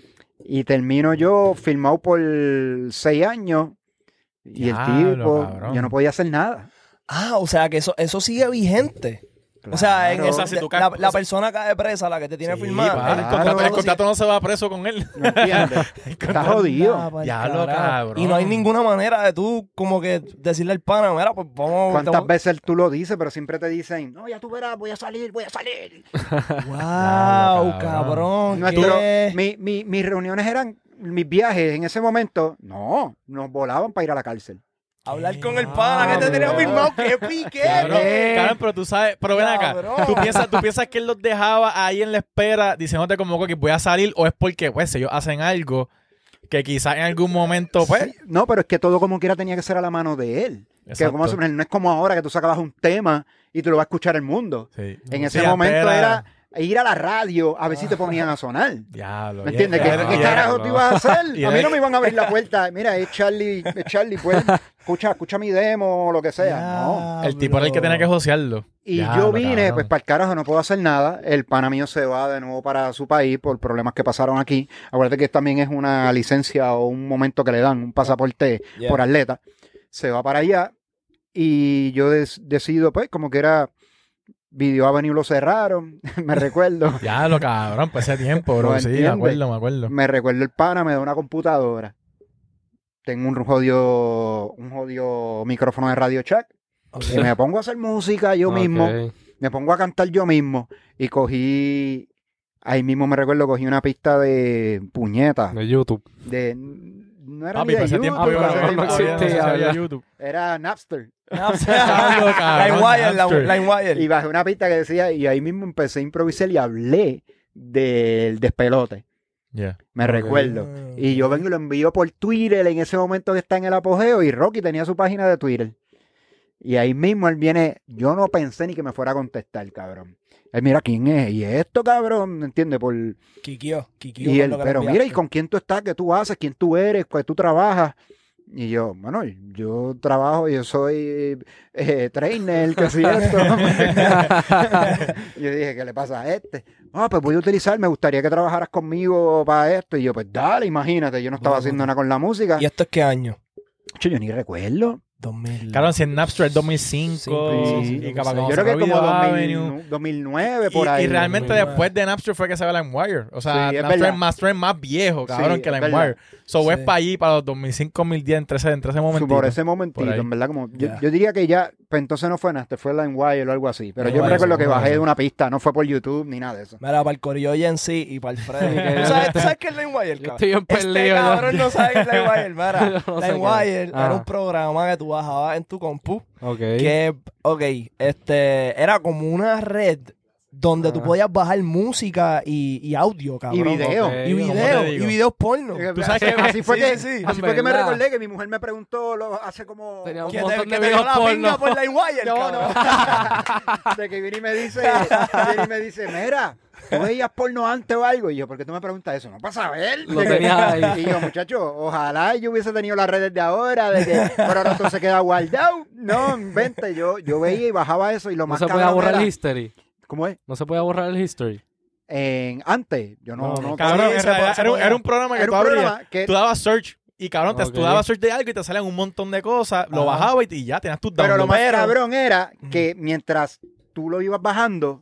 y termino yo filmado por seis años y el Diablo, tipo, cabrón. yo no podía hacer nada. Ah, o sea que eso, eso sigue vigente. O sea, en Claro. esa, O sea, si tú la, caes- la persona cae presa, la que te tiene Sí, firmada. pa, el, Claro. contrato, el contrato no se va preso con él. ¿Me entiendes? Está jodido. Diablo, cabrón. Y no hay ninguna manera de tú como que decirle al pana, mira, pues vamos... ¿Cuántas vamos- veces tú lo dices, pero siempre te dicen, no, ya tú verás, voy a salir, voy a salir? Wow, Diablo, cabrón. cabrón. Nuestro- ¿qué? mi- mi- mis reuniones eran, mis viajes en ese momento, no, nos volaban para ir a la cárcel. Hablar con el pana que te tenía Cabrón. firmado. ¡Qué pique! Cabrón, Eh. cabrón, pero tú sabes, pero ven acá, Cabrón. ¿tú piensas, tú piensas que él los dejaba ahí en la espera diciéndote como que voy a salir o es porque pues ellos hacen algo que quizás en algún momento pues... Sí, no, pero es que todo como quiera tenía que ser a la mano de él. Que Exacto. como se- no es como ahora que tú sacabas un tema y tú lo vas a escuchar el mundo. Sí. En Sí, ese antes momento era ir a la radio a ver si te ponían a sonar. Diablo. ¿Me y- entiendes? y- ¿Qué, y- qué y- carajo tú ibas a hacer? y- A mí no me iban a abrir la puerta. Mira, es Charlie, es Charlie, pues, escucha, escucha mi demo o lo que sea. No. El tipo era el que tenía que josearlo. Y Diablo, yo vine, cabrón. pues para el carajo no puedo hacer nada. El pana mío se va de nuevo para su país por problemas que pasaron aquí. Acuérdate que también es una licencia o un momento que le dan, un pasaporte Yeah. por atleta. Se va para allá y yo des- decido, pues, como que era Video Avenue lo cerraron, me recuerdo. Diablo, cabrón, pues ese tiempo, bro. ¿No Sí, me entiendes? acuerdo, me acuerdo. Me recuerdo el pana, me da una computadora. Tengo un jodido, un jodido micrófono de Radio Shack. Y me pongo a hacer música yo mismo. Ok. Me pongo a cantar yo mismo. Y cogí, ahí mismo me recuerdo, cogí una pista de puñeta. De YouTube. De, no era Papi, ni de para ese YouTube, tiempo yo para ese no, tiempo no no sabía- no existía, sabía ¿verdad? YouTube. era Napster. Diablo, cabrón, LimeWire, la- Napster. LimeWire. Y bajé una pista que decía, y ahí mismo empecé a improvisar y hablé del despelote. Yeah. Me Ok. recuerdo. Y yo vengo y lo envío por Twitter en ese momento que está en el apogeo y Rocky tenía su página de Twitter. Y ahí mismo él viene, yo no pensé ni que me fuera a contestar, cabrón. Él mira quién es, y esto, cabrón, ¿me entiendes? Por... Kikio, Kikio. Y por él, lo que le pero mira, ¿y enviaste. con quién tú estás? ¿Qué tú haces? ¿Quién tú eres? ¿Qué tú trabajas? Y yo, bueno, yo trabajo, yo soy eh, trainer, que si esto. Yo dije, ¿qué le pasa a este? Ah, pues voy a utilizar, me gustaría que trabajaras conmigo para esto. Y yo, pues dale, imagínate, yo no estaba haciendo nada con la música. ¿Y esto es qué año? Che, yo ni recuerdo. dos mil. Claro, si en Napster es dos mil cinco, Sí, y sí, capaz sí. como Yo creo que sacó como Video dos Avenue. mil, dos mil nueve, Y, por ahí. y realmente dos mil nueve. después de Napster fue que se ve LimeWire. O sea, Sí, es Napster, verdad. es más, Napster es más viejo, cabrón, Sí, que es LimeWire. So, Sí. es para allí, para los dos mil cinco, dos mil diez, entre ese, entre ese Su- momentito. por ese momentito, por ahí. en verdad, como yo, Ya. yo diría que ya, pues entonces no fue Napster, fue LimeWire o algo así. Pero yo me LimeWire, recuerdo que seguro, bajé sí. de una pista, no fue por YouTube ni nada de eso. Mira, para el Corillo en sí y para el Freddy. que- ¿Tú sabes, ¿tú sabes qué es LimeWire, Yo cabrón? estoy bien Este perdido, ¿no? cabrón no sabe qué es LimeWire. Mira, Yo no sé qué LimeWire es. era Ah. un programa que tú bajabas en tu compu. Ok. Que, ok, este, era como una red donde tú Ajá. podías bajar música y, y audio, cabrón. Y video. Ok. Y ¿Cómo te video, digo? y videos porno. Tú sabes que- así fue sí, que, sí, sí. así En fue que me verdad. recordé que mi mujer me preguntó lo, hace como... Tenía un Que te, montón que de te dio videos la pinga porno. por LimeWire, No, cabrón. no. De que viene y me dice, viene y me dice, mira, ¿tú veías porno antes o algo? Y yo, ¿por qué tú me preguntas eso? No para saber. Lo De que- tenías ahí. Y yo, muchacho, ojalá yo hubiese tenido las redes de ahora, de que, pero ahora todo se queda guardado. No, vente, yo, yo veía y bajaba eso y lo No más se podía cabrón borrar era- el history. ¿Cómo es? No se podía borrar el history. En, antes, yo no, No, no, Cabrón, Sí, en se realidad puede- se era, un- podía. era un programa que era tú un abrías, programa que... tú dabas search y cabrón, te, Ok. tú dabas search de algo y te salían un montón de cosas, lo Ajá. bajabas y, y ya tenías tus Pero lo downloads. más Pero- cabrón era que mientras tú lo ibas bajando,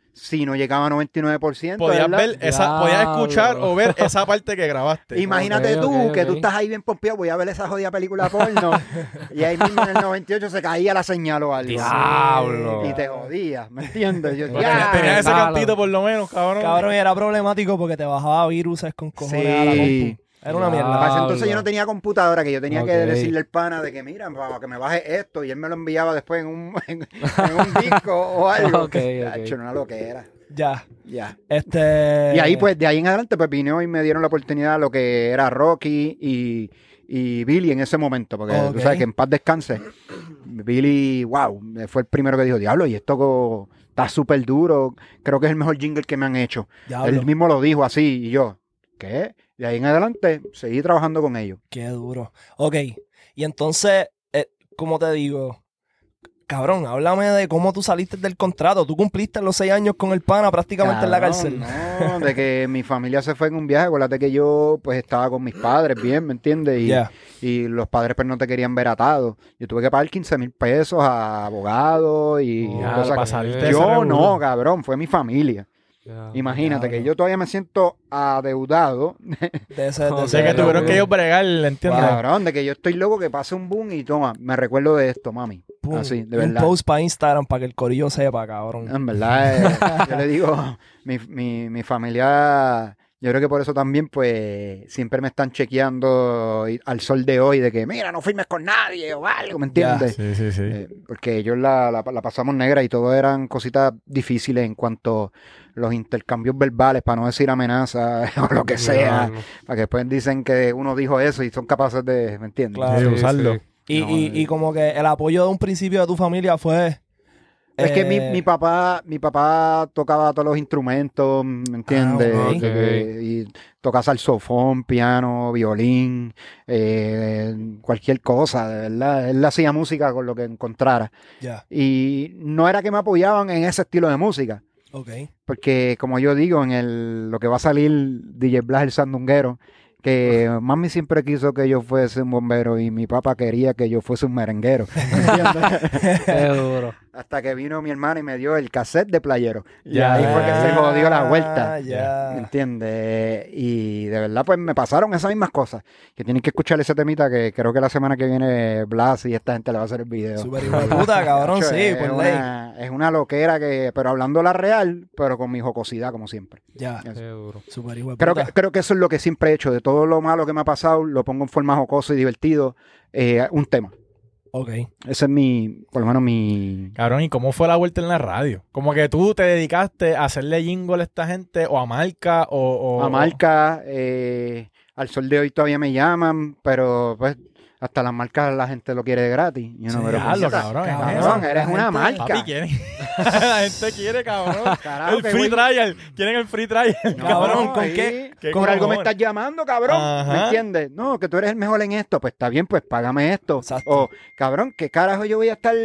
si no llegaba a noventa y nueve por ciento. Podías ¿verdad? ver esa, podías escuchar o ver esa parte que grabaste. Imagínate Ok, tú, ok, que ok. tú estás ahí bien pompeado, voy a ver esa jodida película porno, y ahí mismo en el noventa y ocho se caía la señal o algo. Diablo. Y te jodías, ¿me entiendes? Yo, Porque ya. tenía, tenía ese Claro. cantito por lo menos, cabrón. Cabrón, y era problemático porque te bajaba virus con cojones a la Sí. compu. Era una Ya. mierda. Para ese entonces Diablo. yo no tenía computadora, que yo tenía que Ok. decirle al pana de que mira, para que me baje esto, y él me lo enviaba después en un, en, en un disco o algo. Ok, Chacho, ok. no era lo que era. Ya. Ya. Este. Y ahí, pues, de ahí en adelante, pues vino y me dieron la oportunidad lo que era Rocky y, y Billy en ese momento, porque Ok. tú sabes que en paz descanse. Billy, wow, fue el primero que dijo, diablo, y esto co- está súper duro, creo que es el mejor jingle que me han hecho. Diablo, Él mismo lo dijo así, y yo, ¿qué? De ahí en adelante, seguí trabajando con ellos. qué duro. Ok. Y entonces, eh, como te digo, cabrón, háblame de cómo tú saliste del contrato. Tú cumpliste los seis años con el pana prácticamente en la Cabrón, cárcel. No, de que mi familia se fue en un viaje, acuérdate que yo pues estaba con mis padres bien, ¿me entiendes? Y, Ya. y los padres pues no te querían ver atado. Yo tuve que pagar quince mil pesos a abogados y Ya, cosas para que- salirte de ese Yo revolú. no, cabrón, fue mi familia. Ya. Imagínate Diablo. que yo todavía me siento adeudado, De ese, de O O ese sea que tuvieron revolú. que ellos bregar, ¿entiendes? cabrón, de que yo estoy loco que pase un boom y toma, me recuerdo de esto, mami. Pum. Así, de Y un verdad. post para Instagram para que el corillo sepa, cabrón. En verdad, eh, yo le digo, mi, mi, mi familia, yo creo que por eso también, pues, siempre me están chequeando y- al sol de hoy de que, mira, no firmes con nadie o algo, ¿me entiendes? Sí, sí, sí. Eh, porque ellos la, la, la pasamos negra y todo eran cositas difíciles en cuanto a los intercambios verbales, para no decir amenazas o lo que sea, Ya, para que después dicen que uno dijo eso y son capaces de, ¿me entiendes? Claro. Sí, sí, usarlo. sí. Y, No, y, eh. y como que el apoyo de un principio de tu familia fue. Es que mi, eh, mi papá, mi papá tocaba todos los instrumentos, ¿me entiendes? Ah, ok. De que- y tocaba saxofón, piano, violín, eh, cualquier cosa, de verdad. Él hacía música con lo que encontrara. Ya, Y no era que me apoyaban en ese estilo de música, ok. porque como yo digo, en el, lo que va a salir D J Blas el Sandunguero, que mami siempre quiso que yo fuese un bombero y mi papá quería que yo fuese un merenguero. ¿Entiendes? Qué duro. Hasta que vino mi hermana y me dio el cassette de Playero. Y Ya. ahí fue que se jodió la vuelta. Ah, ya. ¿Me entiendes? Y de verdad, pues me pasaron esas mismas cosas. Que tienen que escuchar ese temita que creo que la semana que viene Blas y esta gente le va a hacer el video. Súper hijo de puta, cabrón, Nacho, sí, es por ley. una, es una loquera que, pero hablando la real, pero con mi jocosidad, como siempre. Ya, Eso. Qué duro. súper hijo de Creo puta. que, creo que eso es lo que siempre he hecho. De todo lo malo que me ha pasado, lo pongo en forma jocosa y divertido. eh, un tema. Ok. Ese es mi, por lo menos mi... Cabrón, ¿y cómo fue la vuelta en la radio? Como que tú te dedicaste a hacerle jingle a esta gente o a marca o... o A marca, eh, al sol de hoy todavía me llaman, pero pues hasta las marcas la gente lo quiere de gratis. Y uno, Sí, pero, diablo, puñeta, cabrón, es cabrón, eso. cabrón, eres la una gente- marca. Papi, quieren. La gente quiere, cabrón. Carajo, El que free voy- trial. Quieren el free trial. No, Cabrón, ¿con ahí, qué? ¿Qué Por algo me cojones? estás llamando, cabrón. Ajá. ¿Me entiendes? No, que tú eres el mejor en esto. Pues está bien, pues págame esto. Exacto. O, cabrón, ¿qué carajo yo voy a estar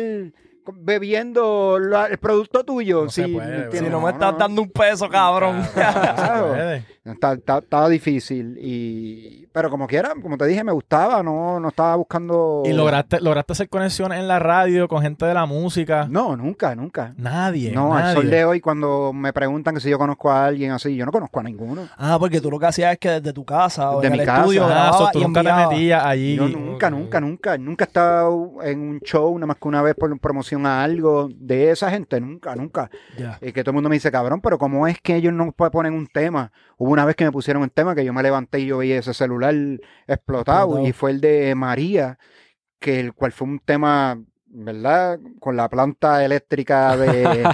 bebiendo la- el producto tuyo? No se si, puede, ¿me bro. entiendes? Si no me estás dando un peso, cabrón. Cabrón, Claro. no se puede. Está- está- Estaba difícil. Y, pero como quiera, como te dije, me gustaba. No, no estaba buscando... ¿Y lograste, lograste hacer conexiones en la radio con gente de la música? No, nunca, nunca. Nadie, No, nadie. al sol de hoy, cuando me preguntan que si yo conozco a alguien así, yo no conozco a ninguno. Ah, porque tú lo que hacías es que desde tu casa o Desde en mi el casa. estudio Ah, grababas so tú y nunca te enviabas. metías allí. Yo nunca, ok. nunca, nunca, nunca he estado en un show, nada más que una vez por promoción a algo de esa gente, nunca, nunca. Ya. Y que todo el mundo me dice, cabrón, pero ¿cómo es que ellos no ponen un tema? Hubo una vez que me pusieron un tema que yo me levanté y yo vi ese celular explotado, Explotado. y fue el de María, que el cual fue un tema, ¿verdad? Con la planta eléctrica de,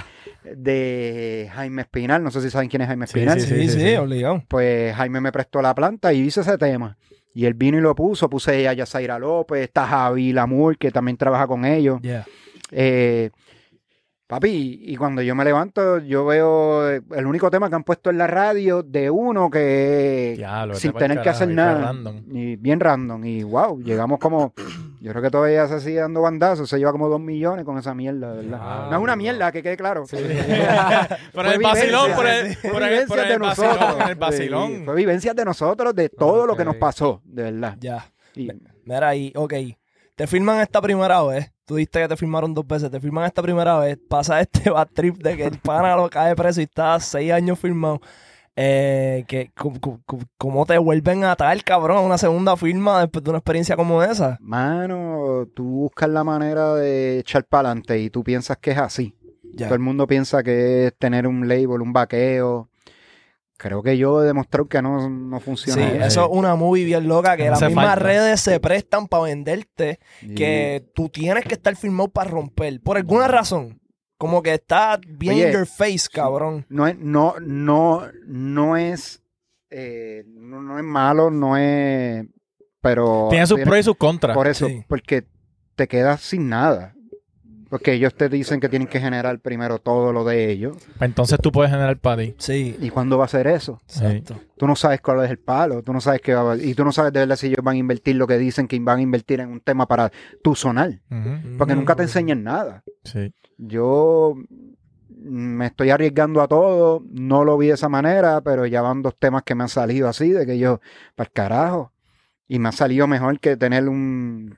de Jaime Espinal, no sé si saben quién es Jaime Sí, Espinal. Sí, sí, sí, sí, sí. obligado. Pues Jaime me prestó la planta y hice ese tema. Y él vino y lo puso, puse a Yasaira López, está Javi Lamour, que también trabaja con ellos. Ya. Eh, papi, y cuando yo me levanto, yo veo eh, el único tema que han puesto en la radio de uno que Diablo, sin vete pa'l tener que hacer carajo, y fue nada. random. Y bien random. Y wow, llegamos como, yo creo que todavía se sigue dando bandazos, se lleva como dos millones con esa mierda, ¿verdad? Diablo. No es una mierda, que quede claro. Por Fue el vacilón, vivencia, por el, Fue por el, vivencias por el de vacilón, nosotros. por el Sí, vacilón. fue vivencias de nosotros, de todo lo que Ok. nos pasó, de verdad. Ya. Y- Mira ahí, ok. te firman esta primera vez, tú diste que te firmaron dos veces, te firman esta primera vez, pasa este bad trip de que el pana lo cae preso y está seis años firmado. Eh, que, ¿cómo, cómo te vuelven a atar, cabrón, a una segunda firma después de una experiencia como esa? Mano, tú buscas la manera de echar para adelante y tú piensas que es así. Ya. Todo el mundo piensa que es tener un label, un vaqueo. Creo que yo he demostrado que no, no funciona. Sí, eso. eso es una movie bien loca, que No las hace mismas falta. redes se prestan para venderte, Y- que tú tienes que estar firmado para romper, por alguna razón. Como que está bien Oye, in your face, cabrón. No es, no, no, no es, eh, no, no es malo, no es, pero Tiene sus tiene- pros y sus contras. por eso, Sí. porque te quedas sin nada. Porque ellos te dicen que tienen que generar primero todo lo de ellos. Pues entonces tú puedes generar para ti. Sí, ¿Y cuándo va a ser eso? exacto. Tú no sabes cuál es el palo, tú no sabes qué va a, y tú no sabes de verdad si ellos van a invertir lo que dicen que van a invertir en un tema para tu sonar. Ujú. Porque Mm. nunca te enseñan nada. Sí. Yo me estoy arriesgando a todo, no lo vi de esa manera, pero ya van dos temas que me han salido así, de que yo, para el carajo, y me ha salido mejor que tener un,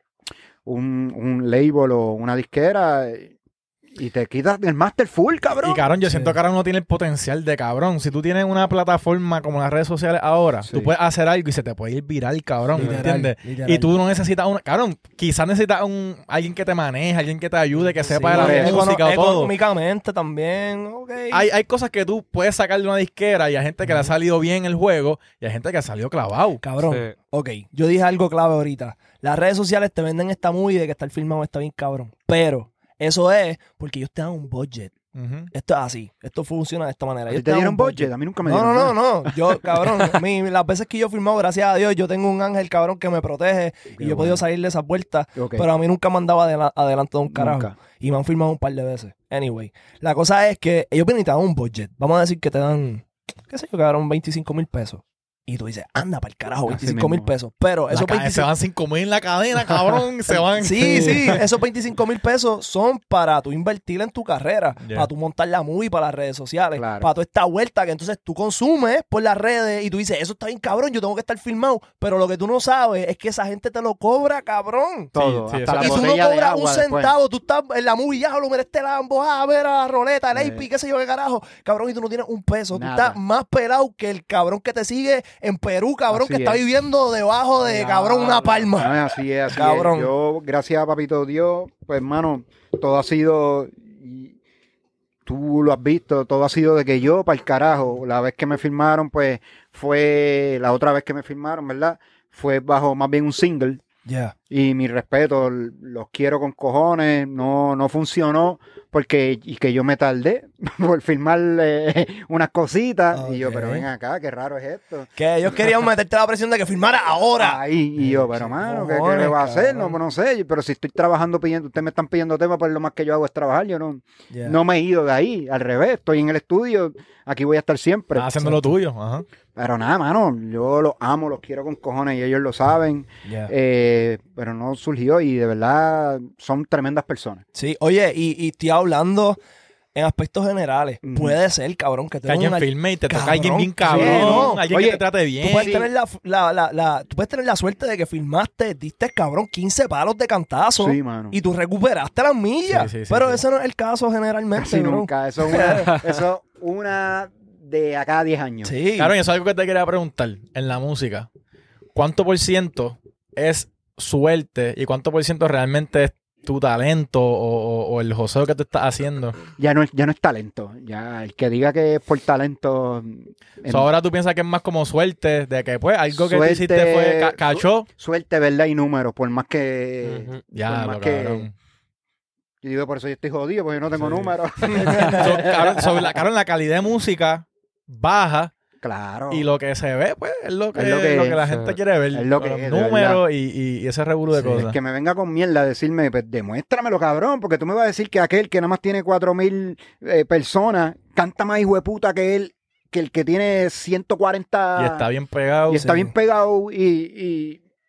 un, un label o una disquera y te quitas el master full, cabrón. Y cabrón, yo Sí. siento que ahora uno tiene el potencial de cabrón. Si tú tienes una plataforma como las redes sociales ahora, Sí. tú puedes hacer algo y se te puede ir viral, cabrón, ¿me Literal, entiendes? literal. Y tú no necesitas una... Cabrón, quizás necesitas un alguien que te maneje, alguien que te ayude, que sepa Sí, de la econo- música o todo. Económicamente también, ok. Hay, hay cosas que tú puedes sacar de una disquera y hay gente que le ha salido bien el juego y hay gente que ha salido clavado. Cabrón, Sí. ok, yo dije algo clave ahorita. Las redes sociales te venden esta movie de que estar filmado está bien cabrón. Pero eso es porque ellos te dan un budget. Ujú. Esto es así. Esto funciona de esta manera. ¿A ti Ellos te dan dieron un budget? A mí nunca me No, dieron no, no, nada. no. Yo, cabrón, a mí, las veces que yo he filmado, gracias a Dios, yo tengo un ángel, cabrón, que me protege y yo he bueno. podido salir de esas vueltas. Ok. Pero a mí nunca me han dado adela- adelante de un carajo. Nunca. Y me han filmado un par de veces. Anyway, la cosa es que ellos vienen y te dan un budget. Vamos a decir que te dan, qué sé yo, cabrón, veinticinco mil pesos. Y tú dices, anda para el carajo, Así veinticinco mil mismo. pesos. Pero La esos ca- Se veinticinco... van cinco mil en la cadena, cabrón. Se van. Sí, sí, esos veinticinco mil pesos son para tú invertir en tu carrera, Yeah. para tú montar la movie para las redes sociales, Claro. para toda esta vuelta que entonces tú consumes por las redes y tú dices, eso está bien cabrón, yo tengo que estar filmado, pero lo que tú no sabes es que esa gente te lo cobra, cabrón. Todo, Sí, sí, hasta eso- la Y tú no botella de cobras un agua después. centavo, tú estás en la movie, ya lo mira este Lambo, a ver a la roleta, el Eh. A P, qué sé yo qué carajo, cabrón, y tú no tienes un peso, Nada. tú estás más pelado que el cabrón que te sigue en Perú, cabrón, Así que está es. viviendo debajo de, cabrón, una palma. Ah, así es, así Cabrón. es. Yo, gracias a Papito Dios, pues hermano, todo ha sido, y tú lo has visto, todo ha sido de que yo, para el carajo, la vez que me firmaron, pues fue, la otra vez que me firmaron, ¿verdad? Fue bajo más bien un single. Ya. Y mi respeto, l- los quiero con cojones, no, no funcionó porque y que yo me tardé por firmar eh, unas cositas. Y yo, Ok. pero ven acá, qué raro es esto. Que ellos querían meterte la presión de que firmara ahora. Ahí, y yo, pero qué mano, ¿qué, qué cojones, le va a hacer? No, cabrón. no sé, pero si estoy trabajando pidiendo, ustedes me están pidiendo temas, pues lo más que yo hago es trabajar. Yo no, Ya. no me he ido de ahí, al revés, estoy en el estudio, aquí voy a estar siempre. Estás haciendo lo tuyo. Ajá. Pero nada, mano, yo los amo, los quiero con cojones y ellos lo saben. Ya. Eh, pero no surgió y de verdad son tremendas personas. Sí, oye, y, y estoy hablando en aspectos generales. Ujú. Puede ser, cabrón, que Que tengas alguien un ar- filme y te toca Cabrón, alguien bien sí, cabrón. no. Alguien Oye, que te trate Tú bien. puedes, Sí. tener la, la, la, la- tú puedes tener la suerte de que filmaste, diste, cabrón, quince palos de cantazo Sí, mano. y tú recuperaste las millas. Sí, sí, sí, pero sí. ese no es el caso generalmente, Casi bro. nunca. Eso es una, eso es una de acá a diez años. Sí. Claro, y eso es algo que te quería preguntar. En la música, ¿cuánto por ciento es suerte y cuánto por ciento realmente es tu talento o, o- o el joseo que tú estás haciendo? Ya no, es- ya no es talento. Ya el que diga que es por talento. O sea, ahora tú piensas que es más como suerte, de que pues algo que tú Suerte, hiciste fue ca- cachó. Suerte, verdad y números, por más que. Ujú. Ya, por más lo que- cabrón. Yo digo, por eso yo estoy jodido, porque yo no tengo Sí. números. So, cabrón, sobre la, cabrón, la calidad de música baja Claro. y lo que se ve, pues, es lo que, Es lo que lo que es, la sí. gente quiere ver. Es lo con que los es, de números y, y- y ese revolú de Sí. cosas. Que me venga con mierda a decirme, pues demuéstramelo, cabrón, porque tú me vas a decir que aquel que nada más tiene cuatro mil eh, personas canta más hijo de puta que él, que el que tiene ciento cuarenta Y está bien pegado. y está Sí. bien pegado y, y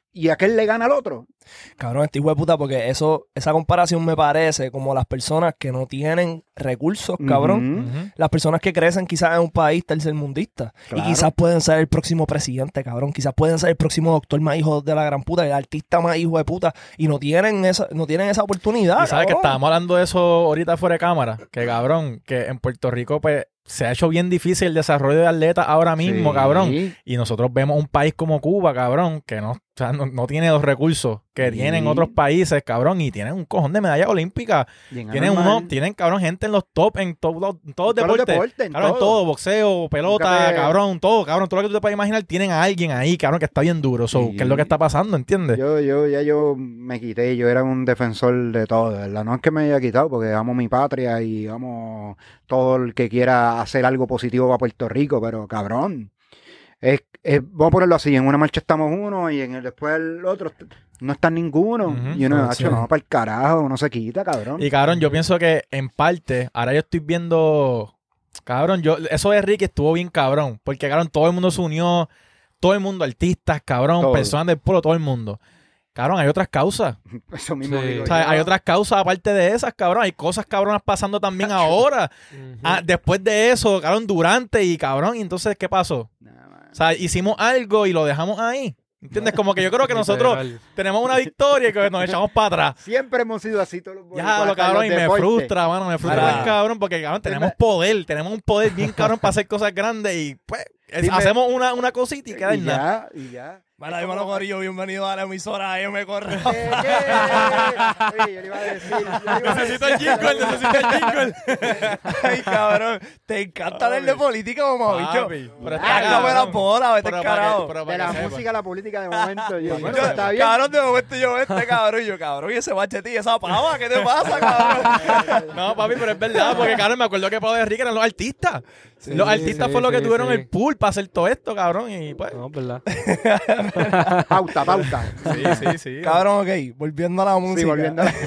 y aquel le gana al otro. Cabrón, este hijo de puta, porque eso, esa comparación me parece como las personas que no tienen recursos, cabrón. Ujú. Ujú. Las personas que crecen quizás en un país tercermundista. Claro. Y quizás pueden ser el próximo presidente, cabrón. Quizás pueden ser el próximo doctor más hijo de la gran puta, el artista más hijo de puta. Y no tienen esa, no tienen esa oportunidad, Y sabes que cabrón. estábamos hablando de eso ahorita fuera de cámara. Que cabrón, que en Puerto Rico pues se ha hecho bien difícil el desarrollo de atletas ahora mismo, Sí. cabrón. Y nosotros vemos un país como Cuba, cabrón, que no, o sea, no, no tiene los recursos que Sí. tienen otros países, cabrón, y tienen un cojón de medallas olímpicas. Bien Tienen anormal. uno, tienen, cabrón, gente en los top, en, to- en todos los Todos los deportes. deportes, en Cabrón, en todo. todo, boxeo, pelota, Nunca te- cabrón, todo, cabrón, todo lo que tú te puedas imaginar, tienen a alguien ahí, cabrón, que está bien duro. So, Sí. ¿qué es lo que está pasando? ¿Entiendes? Yo, yo, ya yo me quité, yo era un defensor de todo, de ¿verdad? No es que me haya quitado, porque amo mi patria y amo todo el que quiera hacer algo positivo para Puerto Rico, pero cabrón, es, es- vamos a ponerlo así, en una marcha estamos uno y en el después el otro no está ninguno. Ujú. Y uno, Sí. "Acho, no, para el carajo, no se quita, cabrón. Y cabrón, yo pienso que en parte, ahora yo estoy viendo, cabrón, yo, eso de Ricky estuvo bien cabrón, porque cabrón, todo el mundo se unió, todo el mundo, artistas, cabrón, Todo. personas del pueblo, todo el mundo. Cabrón, hay otras causas. Eso mismo Sí. digo O sea, yo. hay otras causas aparte de esas, cabrón. Hay cosas cabronas pasando también ahora. Ah, después de eso, cabrón, durante y cabrón. Y entonces, ¿qué pasó? Nah, man. O sea, hicimos algo y lo dejamos ahí. ¿Entiendes? Como que yo creo que nosotros tenemos una victoria y que nos echamos para atrás. Siempre hemos sido así todos los Ya, boricuas, lo hasta en cabrón, y los me deportes. frustra, mano, me frustra Mira. bien cabrón, porque cabrón, tenemos poder, tenemos un poder bien cabrón para hacer cosas grandes y pues es- Dime. hacemos una, una cosita y queda Y en nada. ya, y ya. Mala, dímelo, Corillo, bienvenido a la emisora M Corre. ¿Qué, qué? Oye, yo le iba a decir. yo le iba a Necesito el decir- jingle, necesito el jingle. Ay, cabrón, te encanta hablar de política, mamá, bicho. Papi, pero está Sácame cabrón. las bolas, vete Pero al para que- carajo. pero De para la que sepa. música a la política de momento. Yo, bueno, Yo- está bien. Cabrón, de momento yo veo este cabrón y yo, cabrón, y ese machete y esa pava, ¿qué te pasa, cabrón? No, papi, pero es verdad, porque cabrón, me acuerdo que Pablo de Enrique eran los artistas. Sí, los artistas sí, fueron los que sí, tuvieron sí. el pool para hacer todo esto, cabrón, y pues. No, ¿verdad? Pauta, pauta. Sí, sí, sí. Cabrón, ok, volviendo a la música. Sí, volviendo. a-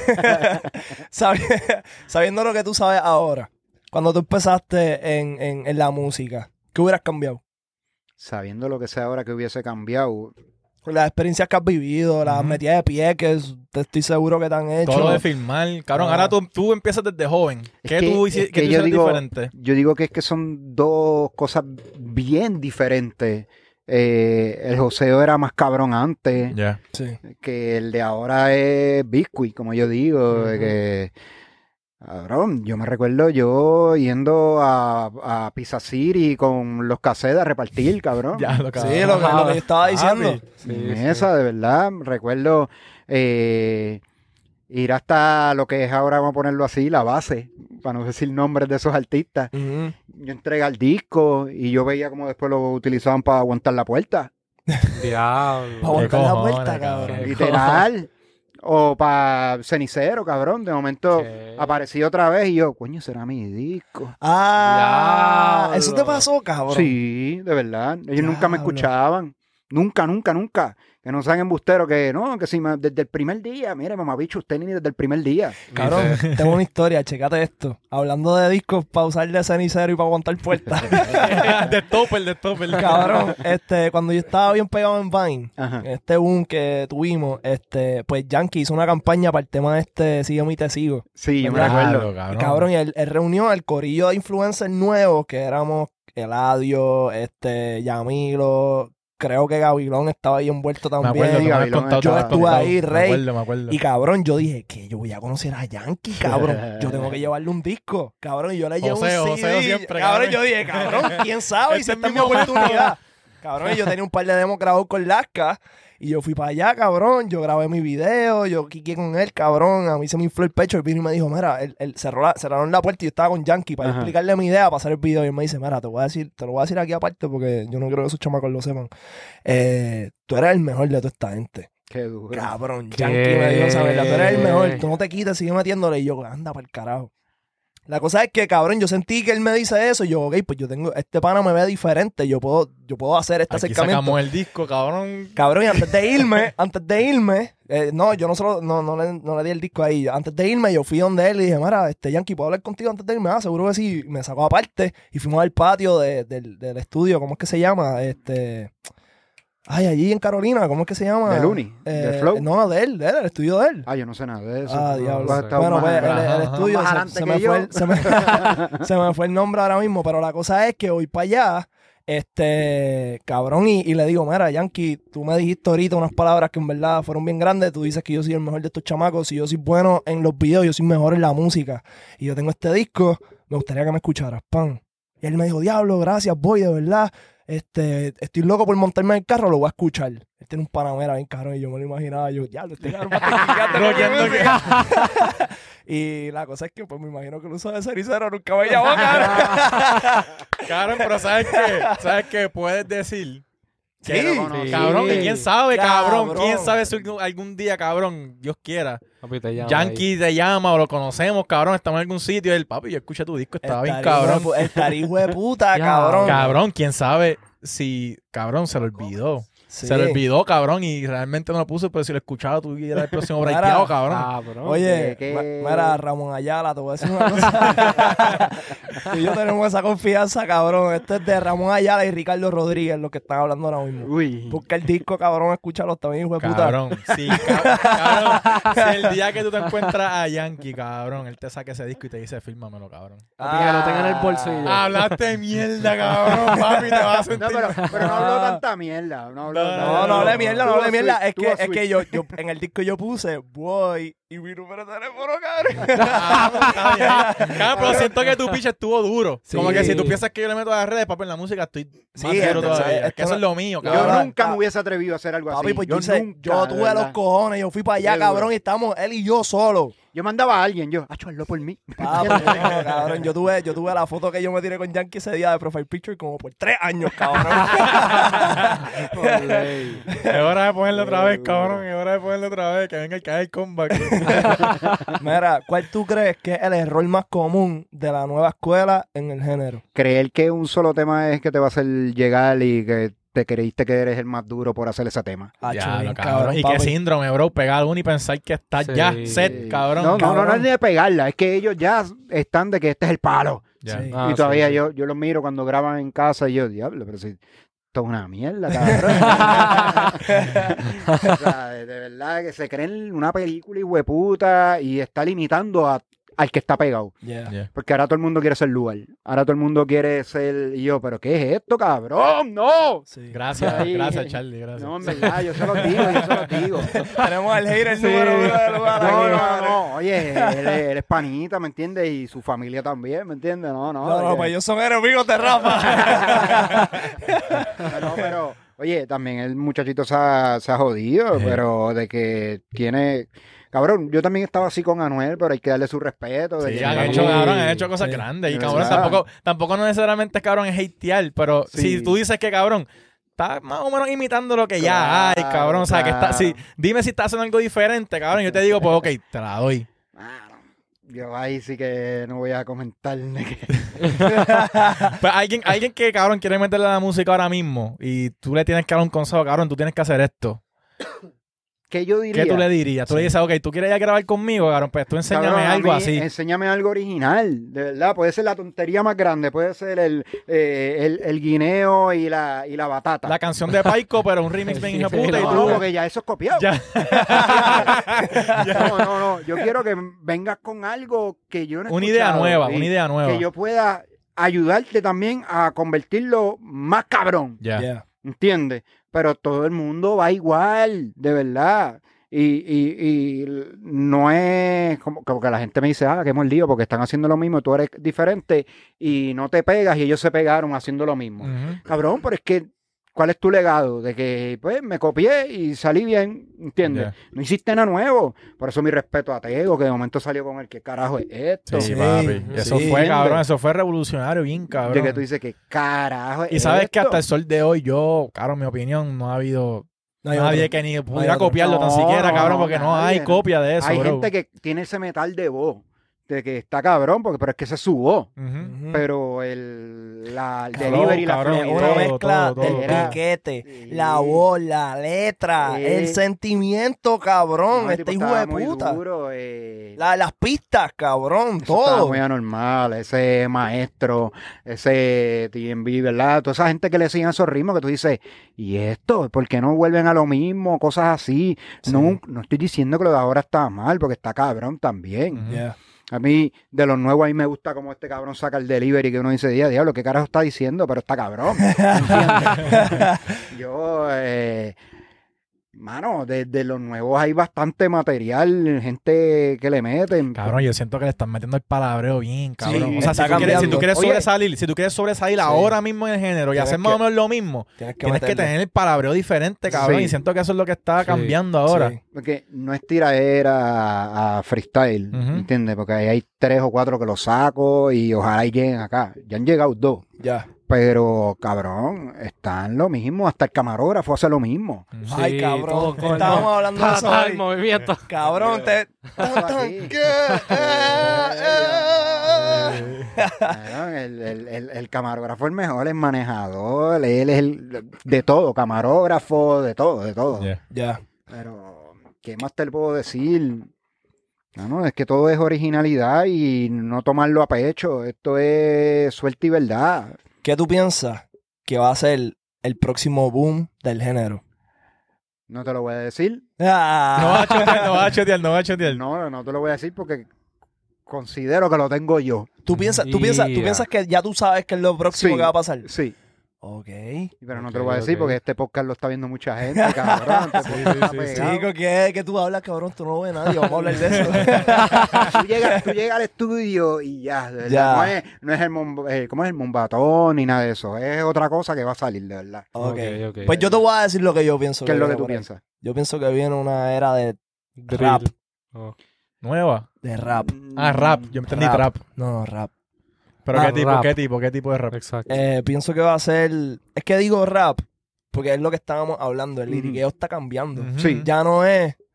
Sabi- Sabiendo lo que tú sabes ahora, cuando tú empezaste en, en, en la música, ¿qué hubieras cambiado? Sabiendo lo que sé ahora que hubiese cambiado. Con las experiencias que has vivido, las Ujú. metidas de pie que es- te estoy seguro que te han hecho. Todo lo de filmar. Cabrón, Ah. ahora tú, tú empiezas desde joven. Es ¿Qué que- tú es hiciste que que tú yo hicieras digo- diferente? Yo digo que es que son dos cosas bien diferentes. Eh, el joseo era más cabrón antes, Ya. Sí. que el de ahora es biscuit, como yo digo. Ujú. de que, cabrón, yo me recuerdo yo yendo a, a Pizza City con los cassettes a repartir, cabrón. Ya, lo cabrón. Sí, lo que, lo que yo estaba diciendo. Papi. Sí, En sí. esa, de verdad, recuerdo eh, ir hasta lo que es ahora, vamos a ponerlo así, la base, para no decir nombres de esos artistas. Ujú. Yo entregué el disco y yo veía cómo después lo utilizaban para aguantar la puerta, Diablo. Para aguantar la cojones, puerta, cabrón. cabrón. literal. O para cenicero, cabrón. De momento ¿Qué? aparecí otra vez y yo, coño, será mi disco. Ah, Diablo. eso te pasó, cabrón. Sí, de verdad. Ellos nunca me Diablo. escuchaban. Nunca, nunca, nunca. Que no sean embusteros, que no, que si me- desde el primer día, mire, mamabicho, usted ni desde el primer día. Cabrón, tengo una historia, checate esto. Hablando de discos para usar de cenicero y para aguantar puertas. de topper, de topper. Cabrón, este, cuando yo estaba bien pegado en Vine, Ajá. este boom que tuvimos, este, pues Yankee hizo una campaña para el tema de este Sígueme y te sigo. Sí, yo me ¿Verdad? recuerdo. cabrón. Cabrón, y él, él reunió al corillo de influencers nuevos, que éramos Eladio, este, Yamilo, creo que Gavilón estaba ahí envuelto Me también. acuerdo, tú me has Gavilón, contado, yo tú me has estuve contado. ahí, Rey. Me acuerdo, me acuerdo. Y cabrón, yo dije que yo voy a conocer a Yankee, cabrón. Yo tengo que llevarle un disco, cabrón. Y yo le llevo Joseo, un C D. Joseo siempre, cabrón, cabrón. yo dije, cabrón, quién sabe Este si es esta es mi mismo oportunidad. Cabrón, y yo tenía un par de demos grabados con Lasca. Y yo fui para allá, cabrón. Yo grabé mi video, yo quiqué con él, cabrón. A mí se me infló el pecho. Él vino y me dijo, mira, él, él cerró la- cerraron la puerta y yo estaba con Yankee para yo Ajá. explicarle mi idea para hacer el video. Y él me dice, mira, te voy a decir, te lo voy a decir aquí aparte porque yo no quiero que esos chamacos lo sepan. Eh, tú eres el mejor de toda esta gente. Qué duro. Cabrón, ¿Qué? Yankee me dijo, ¿sabes? Tú eres el mejor, tú no te quites, sigue metiéndole. Y yo, anda para el carajo. La cosa es que, cabrón, yo sentí que él me dice eso. Y yo, ok, pues yo tengo, este pana me ve diferente. Yo puedo, yo puedo hacer este Aquí acercamiento. sacamos el disco, cabrón. Cabrón, y antes de irme, antes de irme, eh, no, yo no solo, no, no, le, no le di el disco ahí. Antes de irme, yo fui donde él y dije, mira, este Yankee, ¿puedo hablar contigo antes de irme? Ah, seguro que sí. Me sacó aparte y fuimos al patio de- del, del estudio, ¿cómo es que se llama? Este. Ay, allí en Carolina, ¿cómo es que se llama? ¿De Luni? Eh, ¿De Flow? No, de él, de él, el estudio de él. Ah, yo no sé nada de eso. Ah, Tú diablo. has estado Bueno, más pues el, adelante. el Ajá. estudio Más se, adelante se que me yo. fue el, se, me, se me fue el nombre ahora mismo, pero la cosa es que voy para allá, este, cabrón, y, y le digo, mira, Yankee, tú me dijiste ahorita unas palabras que en verdad fueron bien grandes, tú dices que yo soy el mejor de estos chamacos, si yo soy bueno en los videos, yo soy mejor en la música, y yo tengo este disco, me gustaría que me escucharas, pan. Y él me dijo, diablo, gracias, voy, de verdad. Este, estoy loco por montarme en el carro, lo voy a escuchar. Él tiene un Panamera bien caro y yo me lo imaginaba. Yo, diablo, este carro va a estar Roqueando música. Y la cosa es que, pues me imagino que el uso de cericero nunca me llamó, cabrón. Cabrón, pero ¿sabes qué? ¿Sabes qué? Puedes decir... Sí, Que lo conocí. Cabrón, que quién sabe, cabrón. Cabrón. ¿Quién sabe si algún, algún día, cabrón, Dios quiera, Papi, te llama Yankee te llama o lo conocemos, cabrón, estamos en algún sitio y el papi, yo escuché tu disco, estaba bien cabrón. El tarijo de puta, Ya, cabrón. Cabrón, quién sabe si, cabrón, se lo olvidó. Sí. Se lo olvidó, cabrón, y realmente no lo puso, pero si lo escuchaba tú y era el próximo Mira. breakado, cabrón. Cabrón. Oye, ¿Qué- ma- qué? mira, Ramón Ayala, te voy a decir una cosa. Tú y yo tenemos esa confianza, cabrón. Este es de Ramón Ayala y Ricardo Rodríguez, lo que están hablando ahora mismo. Uy. Busca el disco, cabrón, escúchalo también, hijo de puta. Cabrón, sí, ca- cabrón. Si el día que tú te encuentras a Yankee, cabrón, él te saca ese disco y te dice, fírmamelo, cabrón. Papi, que lo tenga en el bolsillo. Hablaste mierda, cabrón, papi, te vas a sentir... No, pero, pero no habló tanta mierda. No, habló No, tanta- No, no hable mierda, no Tuvo hable mierda. switch, Es que, tuvo es que switch. yo, yo, en el disco yo puse, boy, y mi número de teléfono, cabrón. Ah, pues, está bien. Cabrón, pero siento que tu pitch estuvo duro. Sí. Como que si tú piensas que yo le meto a las redes, papi, en la música estoy más Sí, duro entonces, todavía. esto Que eso no- es lo mío, Yo cabrón. nunca Ah. me hubiese atrevido a hacer algo Papi, así. pues yo yo, sé- nunca, yo de tuve los verdad. cojones, yo fui para allá, Qué duro. cabrón, y estamos él y yo solo. Yo mandaba a alguien, yo, hacho, hazlo por mí. Papi, no, cabrón, yo tuve, yo tuve la foto que yo me tiré con Yankee ese día de Profile Picture como por tres años, cabrón. Es hora de ponerlo otra vez, cabrón. Es hora de ponerlo otra vez. Que venga el caer el comeback. Mira, ¿cuál tú crees que es el error más común de la nueva escuela en el género? Creer que un solo tema es que te va a hacer llegar y que te creíste que eres el más duro por hacer ese tema. Hacho, Ya, bien lo cabrón. Y papi. qué síndrome, bro. Pegar uno y pensar que estás Sí. ya set, Sí. cabrón. No, no, no, no cabrón. es ni de pegarla, es que ellos ya están de que este es el palo. Ya. Sí. Ah, y todavía sí, sí. yo, yo los miro cuando graban en casa y yo, diablo, pero si esto es una mierda, cabrón. O sea, de, de verdad que se creen una película y hueputa y está limitando a, al que está pegado. Yeah. Yeah. Porque ahora todo el mundo quiere ser lugar. Ahora todo el mundo quiere ser. Y yo, ¿pero qué es esto, cabrón? ¡No! Sí. Gracias, Ahí. gracias, Charlie. Gracias. No, en verdad, yo se los digo, yo se los digo. Tenemos al hater número uno del lugar No, aquí, no, madre. no. Oye, él, es- él es panita, ¿me entiendes? Y su familia también, ¿me entiendes? No, no. No, no, oye. pues ellos son enemigos de Rafa. No, no, pero, oye, también el muchachito se ha, se ha jodido, Sí. pero de que tiene. Cabrón, yo también estaba así con Anuel, pero hay que darle su respeto. De Sí, que han no- hecho, cabrón, han hecho cosas Sí. grandes. Y De cabrón, verdad. tampoco, tampoco no necesariamente, cabrón, es hatear, pero Sí. si tú dices que, cabrón, está más o menos imitando lo que ya Claro, hay, cabrón. O sea, que está, claro. si, dime si está haciendo algo diferente, cabrón. Yo te digo, pues, ok, te la doy. Ah, no. Yo ahí sí que no voy a comentar. de que- Pues alguien, alguien que, cabrón, quiere meterle a la música ahora mismo y tú le tienes que dar un consejo, cabrón, tú tienes que hacer esto. ¿Qué yo diría? ¿Qué tú le dirías? Tú le Sí. dices, ok, tú quieres ir a grabar conmigo, cabrón, pues tú enséñame Cabrón, a algo mí, así. Enséñame algo original, de verdad. Puede ser la tontería más grande, puede ser el, eh, el, el guineo y la, y la batata. La canción de Paico, pero un remix bien hijo de puta y no, tú... no, porque ya eso es copiado. Ya. No, no, no. Yo quiero que vengas con algo que yo no he Una idea escuchado, nueva, sí, una idea nueva. Que yo pueda ayudarte también a convertirlo más cabrón. Ya. Yeah. ¿Entiendes? Pero todo el mundo va igual, de verdad. Y, y, y no es como, como que la gente me dice, ah, que mordido, porque están haciendo lo mismo, tú eres diferente y no te pegas y ellos se pegaron haciendo lo mismo. Ujú. Cabrón, pero es que, ¿cuál es tu legado? De que, pues, me copié y salí bien, ¿entiendes? Ya. No hiciste nada nuevo. Por eso mi respeto a Tego, que de momento salió con el que carajo es esto. Sí, Sí, papi. Eso sí. fue, ¿Entiendes? cabrón. Eso fue revolucionario, bien, cabrón. De que tú dices que carajo es Y sabes que esto? hasta el sol de hoy, yo, claro, mi opinión, no ha habido No hay nadie otro. que ni pudiera otro. copiarlo tan No, siquiera, no, cabrón, porque no nadie. hay copia de eso, Hay bro. gente que tiene ese metal de voz, de que está cabrón, porque pero es que ese es su voz. Ujú. Ujú. Pero el, la, el Cabrón, delivery, la cabrón, Es fluidez. una todo, mezcla todo, del todo. Era- piquete, Sí. la voz, la letra, Sí. el sentimiento, cabrón, No, el este tipo hijo de estaba muy puta. duro, eh, La- las pistas, cabrón, eso estaba todo. muy anormal, ese maestro, ese T M B, ¿verdad? Toda esa gente que le siguen esos ritmos que tú dices, ¿y esto? ¿Por qué no vuelven a lo mismo? Cosas así. Sí. No, no estoy diciendo que lo de ahora está mal, porque está cabrón también. Ujú. Yeah. A mí, de los nuevos, a mí me gusta como este cabrón saca el delivery, que uno dice, día, diablo, ¿qué carajo está diciendo? Pero está cabrón. ¿Me entiendes? Yo, eh, mano, de, de los nuevos hay bastante material, gente que le meten. Cabrón, yo siento que le están metiendo el palabreo bien, cabrón. Sí, o sea, está si tú, quieres, si tú cambiando. quieres Oye. sobresalir, si tú quieres sobresalir Sí. ahora mismo en el género y Tienes hacer más que- o menos lo mismo, Tienes que, tienes que meterle. tener el palabreo diferente, cabrón. Sí. Y siento que eso es lo que está Sí. cambiando ahora. Sí. Porque no es tiraera a, a freestyle, Ujú. ¿entiendes? Porque ahí hay tres o cuatro que lo saco y ojalá y lleguen acá. Ya han llegado dos. Ya. Pero, cabrón, están lo mismo. Hasta el camarógrafo hace lo mismo. Ujú. Ay, Sí, cabrón. todo con- Estábamos hablando de Ta, eso ta, hoy. el movimiento. Cabrón, te... Pasó aquí. ¿Qué? Eh, eh, eh. Cabrón, El, el, el, el camarógrafo es el mejor, el manejador, él es el de todo, camarógrafo, de todo, de todo. Yeah. Ya. Pero, ¿qué más te puedo decir? No, no, es que todo es originalidad y no tomarlo a pecho. Esto es suerte y verdad. ¿Qué tú piensas que va a ser el próximo boom del género? No te lo voy a decir. No va Ah. a chotear, no va a chotear, no va a chotear. No, no te lo voy a decir porque considero que lo tengo yo. ¿Tú piensas, tú, piensas, tú Yeah. piensas que ya tú sabes que es lo próximo Sí. que va a pasar? Sí, Ok. pero no Ok, te lo voy a decir ok. porque este podcast lo está viendo mucha gente, cabrón. Este podcast está sí, sí. pegado. Chico, ¿qué, ¿qué tú hablas, cabrón? Tú no lo ves nadie. Vamos a hablar de eso. Tú llegas, tú llegas al estudio y ya, de verdad, Ya. No, es, no es el, mon- eh, ¿cómo es el mombatón ni nada de eso. Es otra cosa que va a salir, de verdad. Ok. Ok, ok. Pues yo te voy a decir lo que yo pienso. ¿Qué es lo que viene tú por ahí. piensas? Yo pienso que viene una era de Drill. rap. Oh. Nueva. De rap. Ah, rap. Yo entendí Rap. trap. No, no, rap. Pero Ah, ¿qué tipo? rap. ¿Qué tipo? ¿Qué tipo de rap? Exacto. Eh, pienso que va a ser... Es que digo rap porque es lo que estábamos hablando. El Ujú. liriqueo está cambiando. Ujú. Sí. Ya no es... eh,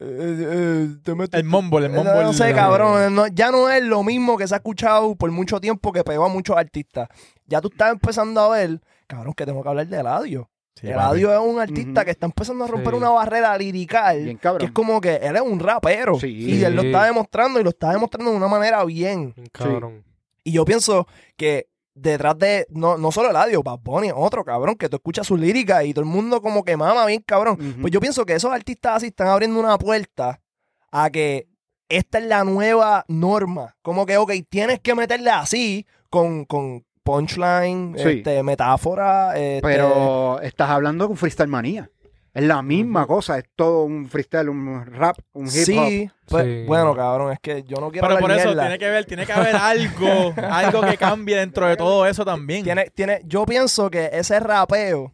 eh, te meto- El mumble, el No, mumble. no sé, cabrón. no- ya no es lo mismo que se ha escuchado por mucho tiempo que pegó a muchos artistas. Ya tú estás empezando a ver, cabrón, que tengo que hablar de Eladio. Sí, Eladio es un artista Ujú. que está empezando a romper Sí. una barrera lirical. Bien cabrón. Que es como que él es un rapero. Sí. Y él lo Sí. está demostrando y lo está demostrando de una manera bien. Bien cabrón. Y yo pienso que detrás de, no, no solo Eladio, Bad Bunny, otro cabrón, que tú escuchas sus líricas y todo el mundo como que mama bien cabrón. Ujú. Pues yo pienso que esos artistas así están abriendo una puerta a que esta es la nueva norma. Como que, ok, tienes que meterle así con, con punchline, Sí. este, metáfora. Este, Pero estás hablando con Freestyle Manía. Es la misma cosa, es todo un freestyle, un rap, un hip hop. sí, pues, Sí. bueno, cabrón, es que yo no quiero Pero por hablar eso mierda. tiene que ver, tiene que haber algo, algo que cambie dentro de todo eso también. Tiene, tiene, yo pienso que ese rapeo.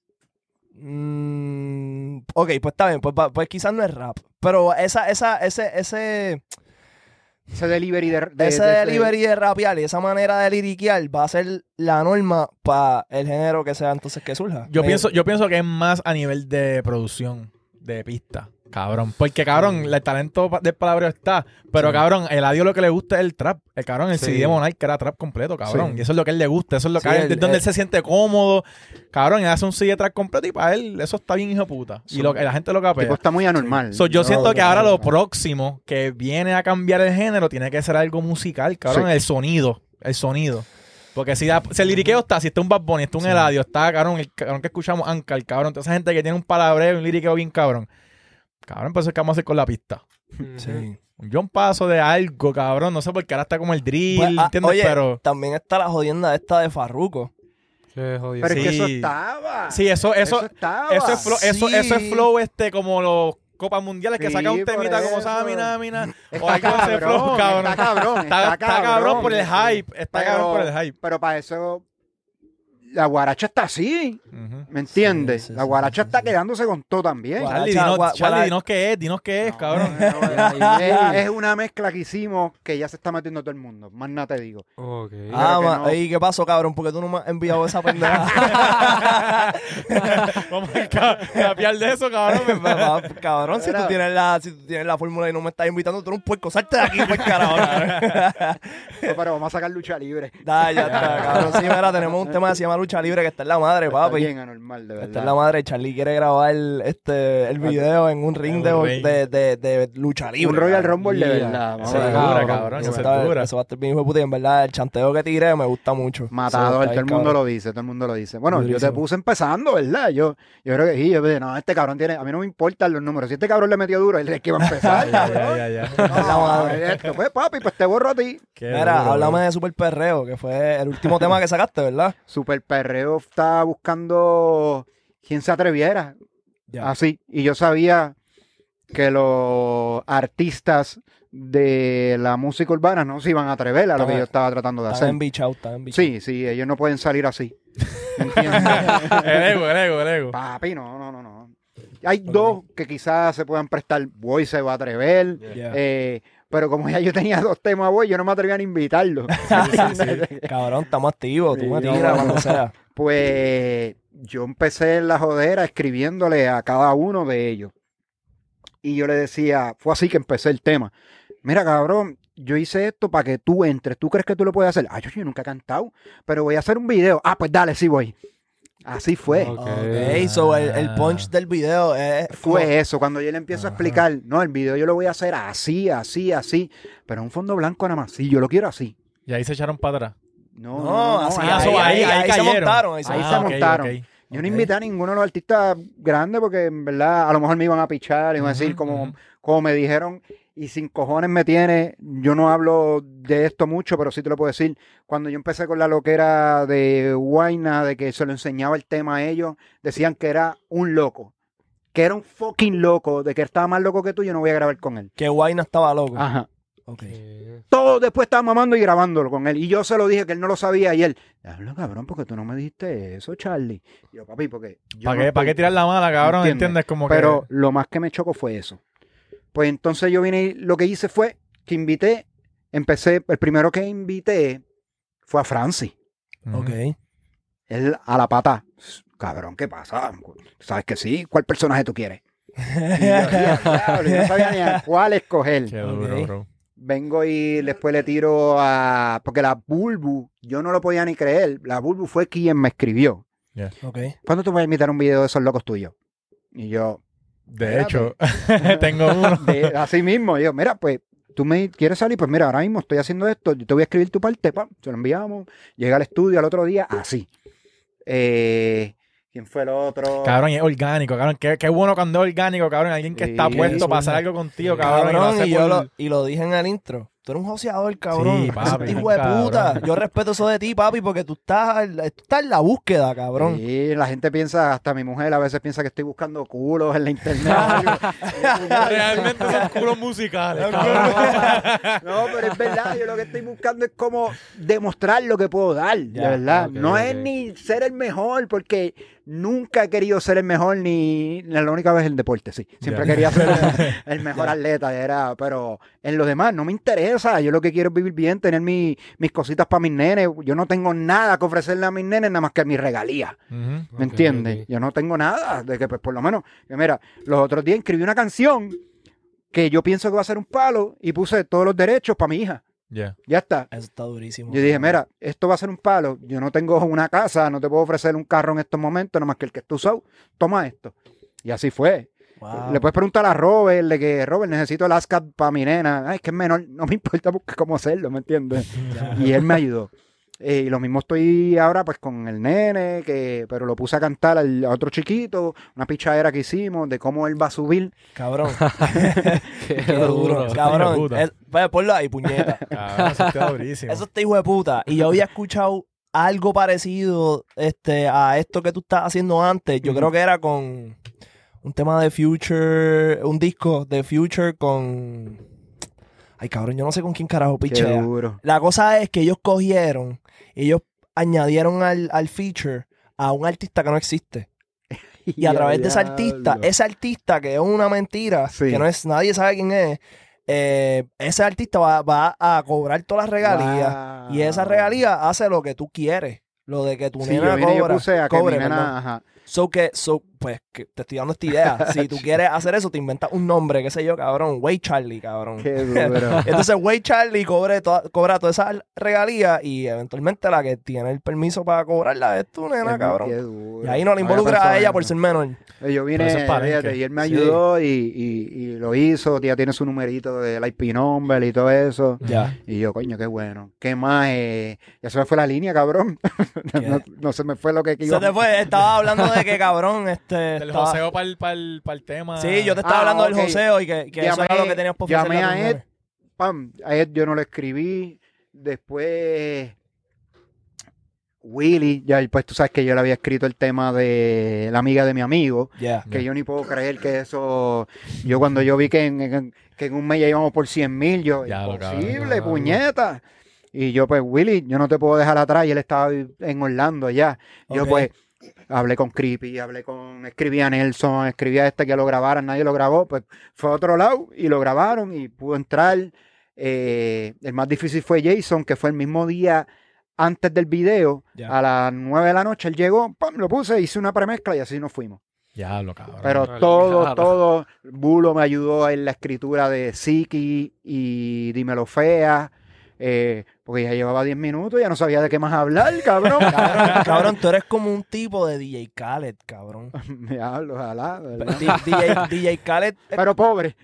mm, ok, pues está bien, pues, va- pues quizás no es rap. Pero esa, esa, ese, ese, Ese delivery de, de- ese de- de- delivery de rapear y esa manera de liriquear va a ser la norma para el género que sea entonces que surja. Yo Me- pienso, yo pienso que es más a nivel de producción, de pista. Cabrón. Porque, cabrón, el talento pa- del palabreo está. Pero, Sí. cabrón, el Eladio lo que le gusta es el trap. El cabrón, el Sí. C D de Monarch que era trap completo, cabrón. Sí. Y eso es lo que a él le gusta. Eso es lo que Sí, a él- él- es donde él- él se siente cómodo. Cabrón, él hace un C D trap completo y para él eso está bien hijo de puta. Y Sí. lo, la gente lo El tipo capea. está muy anormal. So, yo No, siento que no, ahora no, lo no. próximo que viene a cambiar el género tiene que ser algo musical, cabrón. Sí. El sonido. El sonido. Porque si, da- si el liriqueo está, si está un Bad Bunny, está un Sí. Eladio, está, cabrón, el cabrón que escuchamos, Anca, el cabrón, toda esa gente que tiene un palabreo, un liriqueo bien cabrón. Cabrón, pues eso es que vamos a hacer con la pista. Sí. Un John Paso de algo, cabrón. No sé por qué ahora está como el drill, Pues, ah, ¿entiendes? oye, Pero también está la jodienda esta de Farruko. Qué jodido. Pero es que eso Sí. estaba. sí, eso, eso, Eso estaba. eso es flow, eso, Sí. eso es flow este como los Copas Mundiales que Sí, sacan un por temita como eso. Samina, Mina, o Está algo de ese flow, cabrón, cabrón. está cabrón, Está, está está cabrón por el Sí. hype, está Pero- cabrón por el hype. Pero para eso, la guaracha está así. Ujú. ¿Me entiendes? Sí, sí, la sí, guaracha sí, está sí. quedándose con todo también. Guaracha, Charlie, dinos, gua- Charlie, guara- dinos qué es, dinos qué es, No, cabrón. no, no, es, es una mezcla que hicimos que ya se está metiendo todo el mundo. Más nada te digo. Ok. Ah, que ma- no. ¿y qué pasó, cabrón? Porque tú no me has enviado esa pendeja. Vamos a ca- capiar de eso, cabrón. Pues, va, cabrón, si tú Era- tienes la, si tú tienes la fórmula y no me estás invitando, tú eres un puerco, salte de aquí, pues carajo. cabrón. No, pero vamos a sacar lucha libre. Da, ya está, cabrón. Sí, mira, tenemos un tema que se llama lucha libre que está en la madre, Está papi. bien anormal, de Está en verdad. la madre. Charlie quiere grabar este, el video en un ring de, un ring. de, de, de lucha libre. Un Royal cabrón. Rumble de Yeah. verdad. vamos Sí, a ver. Segura, cabrón. cabrón, Eso, eso está- segura. eso va a estar bien hijo de puta. Y en verdad, el chanteo que tiré me gusta mucho. Matador, Eso está todo el bien, mundo cabrón. lo dice, todo el mundo lo dice. Bueno, yo Durísimo. te puse empezando, ¿verdad? Yo, yo creo que sí, yo dije, no, este cabrón tiene, a mí no me importan los números. Si este cabrón le metió duro, él es que iba a empezar. Ya, ya, ya, ya. la No, madre. esto, pues papi, pues te borro a ti. Qué Mira, duro, háblame bro. de Super Perreo, que fue el último tema que sacaste, ¿verdad? Super Perreo estaba buscando quién se atreviera. Ya. Así. Y yo sabía que los artistas de la música urbana no se iban a atrever a lo que Estaba- yo estaba tratando de Estaba hacer. embichado, estaba embichado. Sí, sí, ellos no pueden salir así. ¿Me entiendes? El ego, el ego, el ego. Papi, no, no, no, no. Hay dos que quizás se puedan prestar. Boy se va a atrever. Ya. eh, pero como ya yo tenía dos temas, Boy, yo no me atrevía a ni invitarlo. Cabrón, estamos activos, tú Sí, me no, tiras no. cuando sea. Pues yo empecé en la jodera escribiéndole a cada uno de ellos. Y yo le decía, fue así que empecé el tema. Mira, cabrón, yo hice esto para que tú entres. ¿Tú crees que tú lo puedes hacer? Ah, yo, yo nunca he cantado, pero voy a hacer un video. Ah, pues dale, sí voy. Así fue. Ok. Ok, so el, el punch del video es... como- Fue eso, cuando yo le empiezo a explicar, no, el video yo lo voy a hacer así, así, así, pero un fondo blanco nada más, sí, yo lo quiero así. Y ahí se echaron para atrás. No, No, así, ah, ahí, so ahí, ahí- ahí ahí se cayeron. montaron. Ahí se Ahí Ah, se ok, montaron. ok. Yo no Ok. invité a ninguno de los artistas grandes porque en verdad a lo mejor me iban a pichar y iban a decir Ujú, como, ujú. como me dijeron y sin cojones me tiene, yo no hablo de esto mucho, pero sí te lo puedo decir, cuando yo empecé con la loquera de Guayna, de que se lo enseñaba el tema a ellos, decían que era un loco, que era un fucking loco, de que estaba más loco que tú, yo no voy a grabar con él. Que Guayna estaba loco. Ajá. Ok. Todo después estaba mamando y grabándolo con él. Y yo se lo dije que él no lo sabía y él, habla cabrón, porque tú no me dijiste eso, Charlie. Y yo, papi, porque yo ¿Para no qué, ¿Para estoy- qué tirar la mala, cabrón? ¿Entiendes? ¿Entiendes? Como Pero que... lo más que me chocó fue eso. Pues entonces yo vine y lo que hice fue que invité, empecé, el primero que invité fue a Francis. Ujú. Ok. Él a la pata, cabrón, ¿qué pasa? ¿Sabes que sí? ¿Cuál personaje tú quieres? Y yo, "Ya, diablo", y no sabía ni a cuál escoger. Qué duro, Ok. bro. Vengo y después le tiro a... Porque la Bulbu, yo no lo podía ni creer. La Bulbu fue quien me escribió. Ok. ¿Cuándo tú vas a invitar un video de esos locos tuyos? Y yo, De Espérate. hecho, tengo uno. de- así mismo, yo, mira, pues, tú me quieres salir, pues mira, ahora mismo estoy haciendo esto, yo te voy a escribir tu parte, pam, se lo enviamos, llega al estudio al otro día, así. Eh, ¿Quién fue el otro? Cabrón, y es orgánico, cabrón. Qué, qué bueno cuando es orgánico, cabrón. Alguien que está Sí, puesto para sí. hacer algo contigo, cabrón. Cabrón, y lo hace y, yo por- lo, y lo dije en el intro. Tú eres un joseador, cabrón. Sí, papi, Hijo de cabrón. puta. Yo respeto eso de ti, papi, porque tú estás, tú estás en la búsqueda, cabrón. Sí, la gente piensa, hasta mi mujer a veces piensa que estoy buscando culos en la internet. Realmente son culos musicales, cabrón. No, pero es verdad, yo lo que estoy buscando es como demostrar lo que puedo dar, de Ya, verdad. ok, no ok. es ni ser el mejor, porque nunca he querido ser el mejor, ni la única vez el deporte, sí. Siempre Ya. quería ser el, el mejor atleta, era, pero en lo demás no me interesa. Yo lo que quiero es vivir bien, tener mi- mis cositas para mis nenes. Yo no tengo nada que ofrecerle a mis nenes, nada más que mis regalías. Ujú. ¿Me Ok, entiendes? ok. Yo no tengo nada de que, pues, por lo menos, que mira, los otros días escribí una canción que yo pienso que va a ser un palo y puse todos los derechos para mi hija. Ya. Ya está. Eso está durísimo. Yo dije, cabrón. mira, esto va a ser un palo. Yo no tengo una casa, no te puedo ofrecer un carro en estos momentos, nada más que el que tú usas, toma esto. Y así fue. Wow. Le puedes preguntar a Robert de que, Robert, necesito el ASCAP para mi nena. Ay, es que es menor, no me importa buscar cómo hacerlo, ¿me entiendes? Ya. Y él me ayudó. Eh, y lo mismo estoy ahora pues con el nene, que pero lo puse a cantar al a otro chiquito, una pichadera que hicimos de cómo él va a subir. Cabrón. Qué Qué duro. hijo de Cabrón. puta. Es- pues, ponlo ahí, puñeta. Cabrón, eso está durísimo. Eso está hijo de puta. Y yo había escuchado algo parecido este, a esto que tú estás haciendo antes. Yo Ujú. creo que era con un tema de Future, un disco de Future con... Ay, cabrón, yo no sé con quién carajo Qué pichea. duro. La cosa es que ellos cogieron, ellos añadieron al, al feature a un artista que no existe. Y a través de ese artista, ese artista que es una mentira, Sí. que no es, nadie sabe quién es, eh, ese artista va, va a cobrar todas las regalías. Wow. Y esa regalía hace lo que tú quieres. Lo de que tu Sí, nena yo vine y yo cobra, puse a que cobre, mi nena, perdón. ajá. So que, so, pues, que te estoy dando esta idea. Si tú quieres hacer eso, te inventas un nombre, qué sé yo, cabrón. Way Charlie, cabrón. Qué duro. Entonces, Way Charlie cobre toda- cobra toda esa regalía y eventualmente la que tiene el permiso para cobrarla es tu nena, Qué cabrón. duro. Y ahí no le había involucra pensado a en ella eso. por ser menor. Yo vine, Pero eso es palenque. fíjate, y él me Sí. ayudó y, y, y lo hizo. Ya tiene su numerito del I P number y todo eso. Ya. Y yo, coño, qué bueno. ¿Qué más? Eh, ya se me fue la línea, cabrón. no, no se me fue lo que iba Se te fue, estaba hablando de que, cabrón, este... Del estaba- joseo para el, para el, para el tema. Sí, yo te estaba Ah, hablando ok. del joseo y que, que eso Llamé- era lo que tenías por ofrecerle llamé a a tus Ed. nenes. Pam, a Ed yo no lo escribí. Después Willy, ya pues tú sabes que yo le había escrito el tema de la amiga de mi amigo, Ya. que yo ni puedo creer que eso, yo cuando yo vi que en, en- que en un mes ya íbamos por cien mil, yo, Ya lo imposible, cabrón. puñeta. Y yo pues, Willy, yo no te puedo dejar atrás, y él estaba en Orlando ya. Yo Ok. pues hablé con Creepy, hablé con, escribí a Nelson, escribí a este que lo grabaran, nadie lo grabó, pues fue a otro lado y lo grabaron y pudo entrar. Eh, el más difícil fue Jason, que fue el mismo día antes del video, Ya. a las nueve de la noche, él llegó, pam, lo puse, hice una premezcla y así nos fuimos. Ya lo cabrón. Pero Dale, todo, claro. todo, Bulo me ayudó en la escritura de Siki y Dímelo Fea, eh, porque ya llevaba diez minutos, ya no sabía de qué más hablar, cabrón. Cabrón, cabrón, tú eres como un tipo de D J Khaled, cabrón. Me hablo, ojalá, ¿verdad? D- DJ, D J Khaled Pero pobre.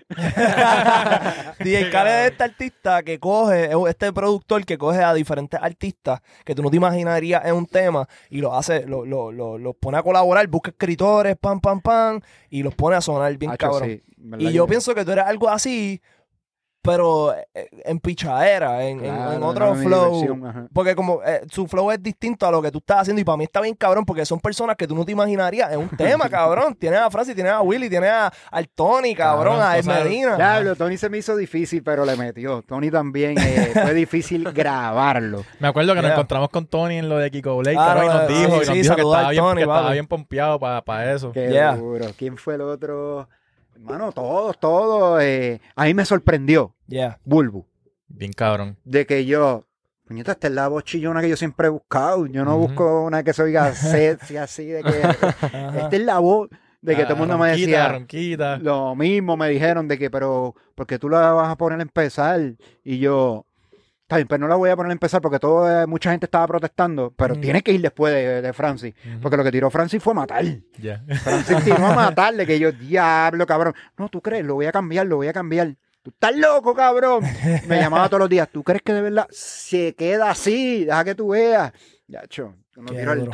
D J Khaled es este artista que coge, es este productor que coge a diferentes artistas que tú no te imaginarías en un tema y los hace, lo- lo- lo- los pone a colaborar, busca escritores, pam, pam, pam, y los pone a sonar bien Hacho, cabrón. sí, ¿verdad Y yo que- pienso que tú eres algo así, pero eh, en pichadera, en, en- Claro, en otro no, mi flow. diversión, ajá. Porque como eh, su flow es distinto a lo que tú estás haciendo y para mí está bien cabrón porque son personas que tú no te imaginarías en un tema, cabrón. Tienes a Francis, tienes a Willy, tienes a, al Tony, cabrón, Cabrón, a Ed tú sabes. Medina. Diablo, Tony se me hizo difícil, pero le metió. Tony también eh, fue difícil grabarlo. Me acuerdo que nos Yeah. encontramos con Tony en lo de Kiko Blake, Ah, cabrón, y no, nos sí, dijo, y sí, nos dijo que saludar estaba al bien, Tony, que estaba papi. bien pompeado para eso. Qué Yeah. duro. ¿Quién fue el otro? Hermano, todos, todos. eh, a mí me sorprendió, Yeah. Bulbu, Bien cabrón. de que yo, puñeta, esta es la voz chillona que yo siempre he buscado. Yo no Ujú. busco una que se oiga sexy así, de que Ajá. esta es la voz de que Ah, todo el mundo me ronquita, decía. ronquita. Lo mismo me dijeron de que, pero, porque tú la vas a poner a empezar. Y yo, está bien, pero no la voy a poner a empezar porque todo, eh, mucha gente estaba protestando, pero Ujú. tiene que ir después de, de Francis. Ujú. Porque lo que tiró Francis fue matar. Ya. Francis tiró a matarle, que yo, diablo, cabrón. No, tú crees, lo voy a cambiar, lo voy a cambiar. Tú estás loco, cabrón. Me llamaba todos los días. ¿Tú crees que de verdad se queda así? Deja que tú veas. Ya, cho. Cuando Qué tiró el...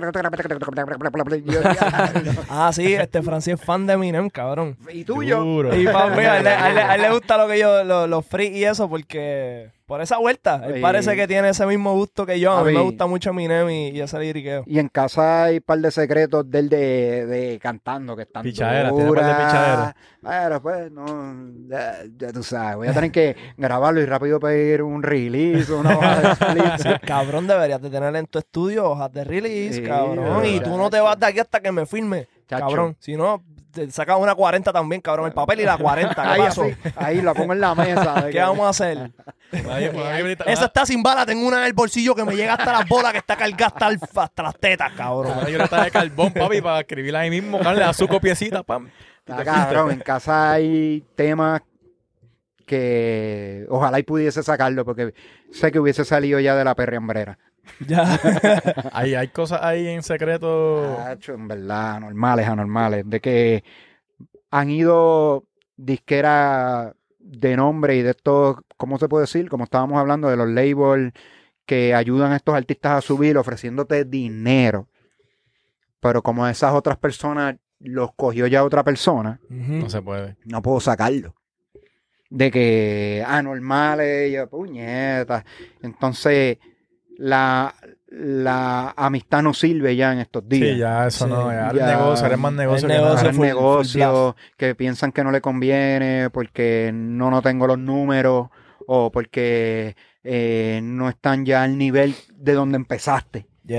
Yo, diablo. Ah, sí, este Francis es fan de Eminem, cabrón. Y tuyo. Duro. Y para mí, a él, le- a él le- a él le gusta lo que yo, lo- los free y eso, porque por esa vuelta, él Sí. parece que tiene ese mismo gusto que yo. A mí Papi. me gusta mucho Eminem y, y ese liriqueo. Y en casa hay un par de secretos del de, de cantando que están Pichadera, tiene un par de duras. pichadera. Pero pues, no, ya, ya tú sabes, voy a tener que grabarlo y rápido pedir un release, una hoja de split. Sí, cabrón, deberías de tener en tu estudio hojas de release, Sí, cabrón. Y tú no te chacho. vas de aquí hasta que me firme, Chacho. cabrón. Si no, te sacas una cuarenta también, cabrón. El papel y la cuarenta, ¿qué Ahí, pasó? así, ahí la pongo en la mesa. de ¿Qué que- vamos a hacer? Ahí, por ahí ahorita- Esa está sin bala, tengo una en el bolsillo que me llega hasta las bolas, que está cargada hasta, el- hasta las tetas, cabrón. Ahora yo le traje carbón, papi, para escribirla ahí mismo, darle a su copiecita, pam. Está cabrón, en casa hay temas que ojalá y pudiese sacarlo porque sé que hubiese salido ya de la perriambrera. Ya. Hay, hay cosas ahí en secreto. Tacho, en verdad, anormales, anormales. De que han ido disqueras de nombre y de estos, ¿cómo se puede decir? Como estábamos hablando de los labels que ayudan a estos artistas a subir ofreciéndote dinero. Pero como esas otras personas los cogió ya otra persona, Ujú. No se puede. no puedo sacarlo. De que anormales, yo, puñetas. Entonces, la, la amistad no sirve ya en estos días. Sí, ya eso Sí, no. Ya, ya. el negocio, eres más negocio El que negocio nada. Hacer full- negocios que piensan que no le conviene porque no, no tengo los números o porque eh, no están ya al nivel de donde empezaste. Yeah.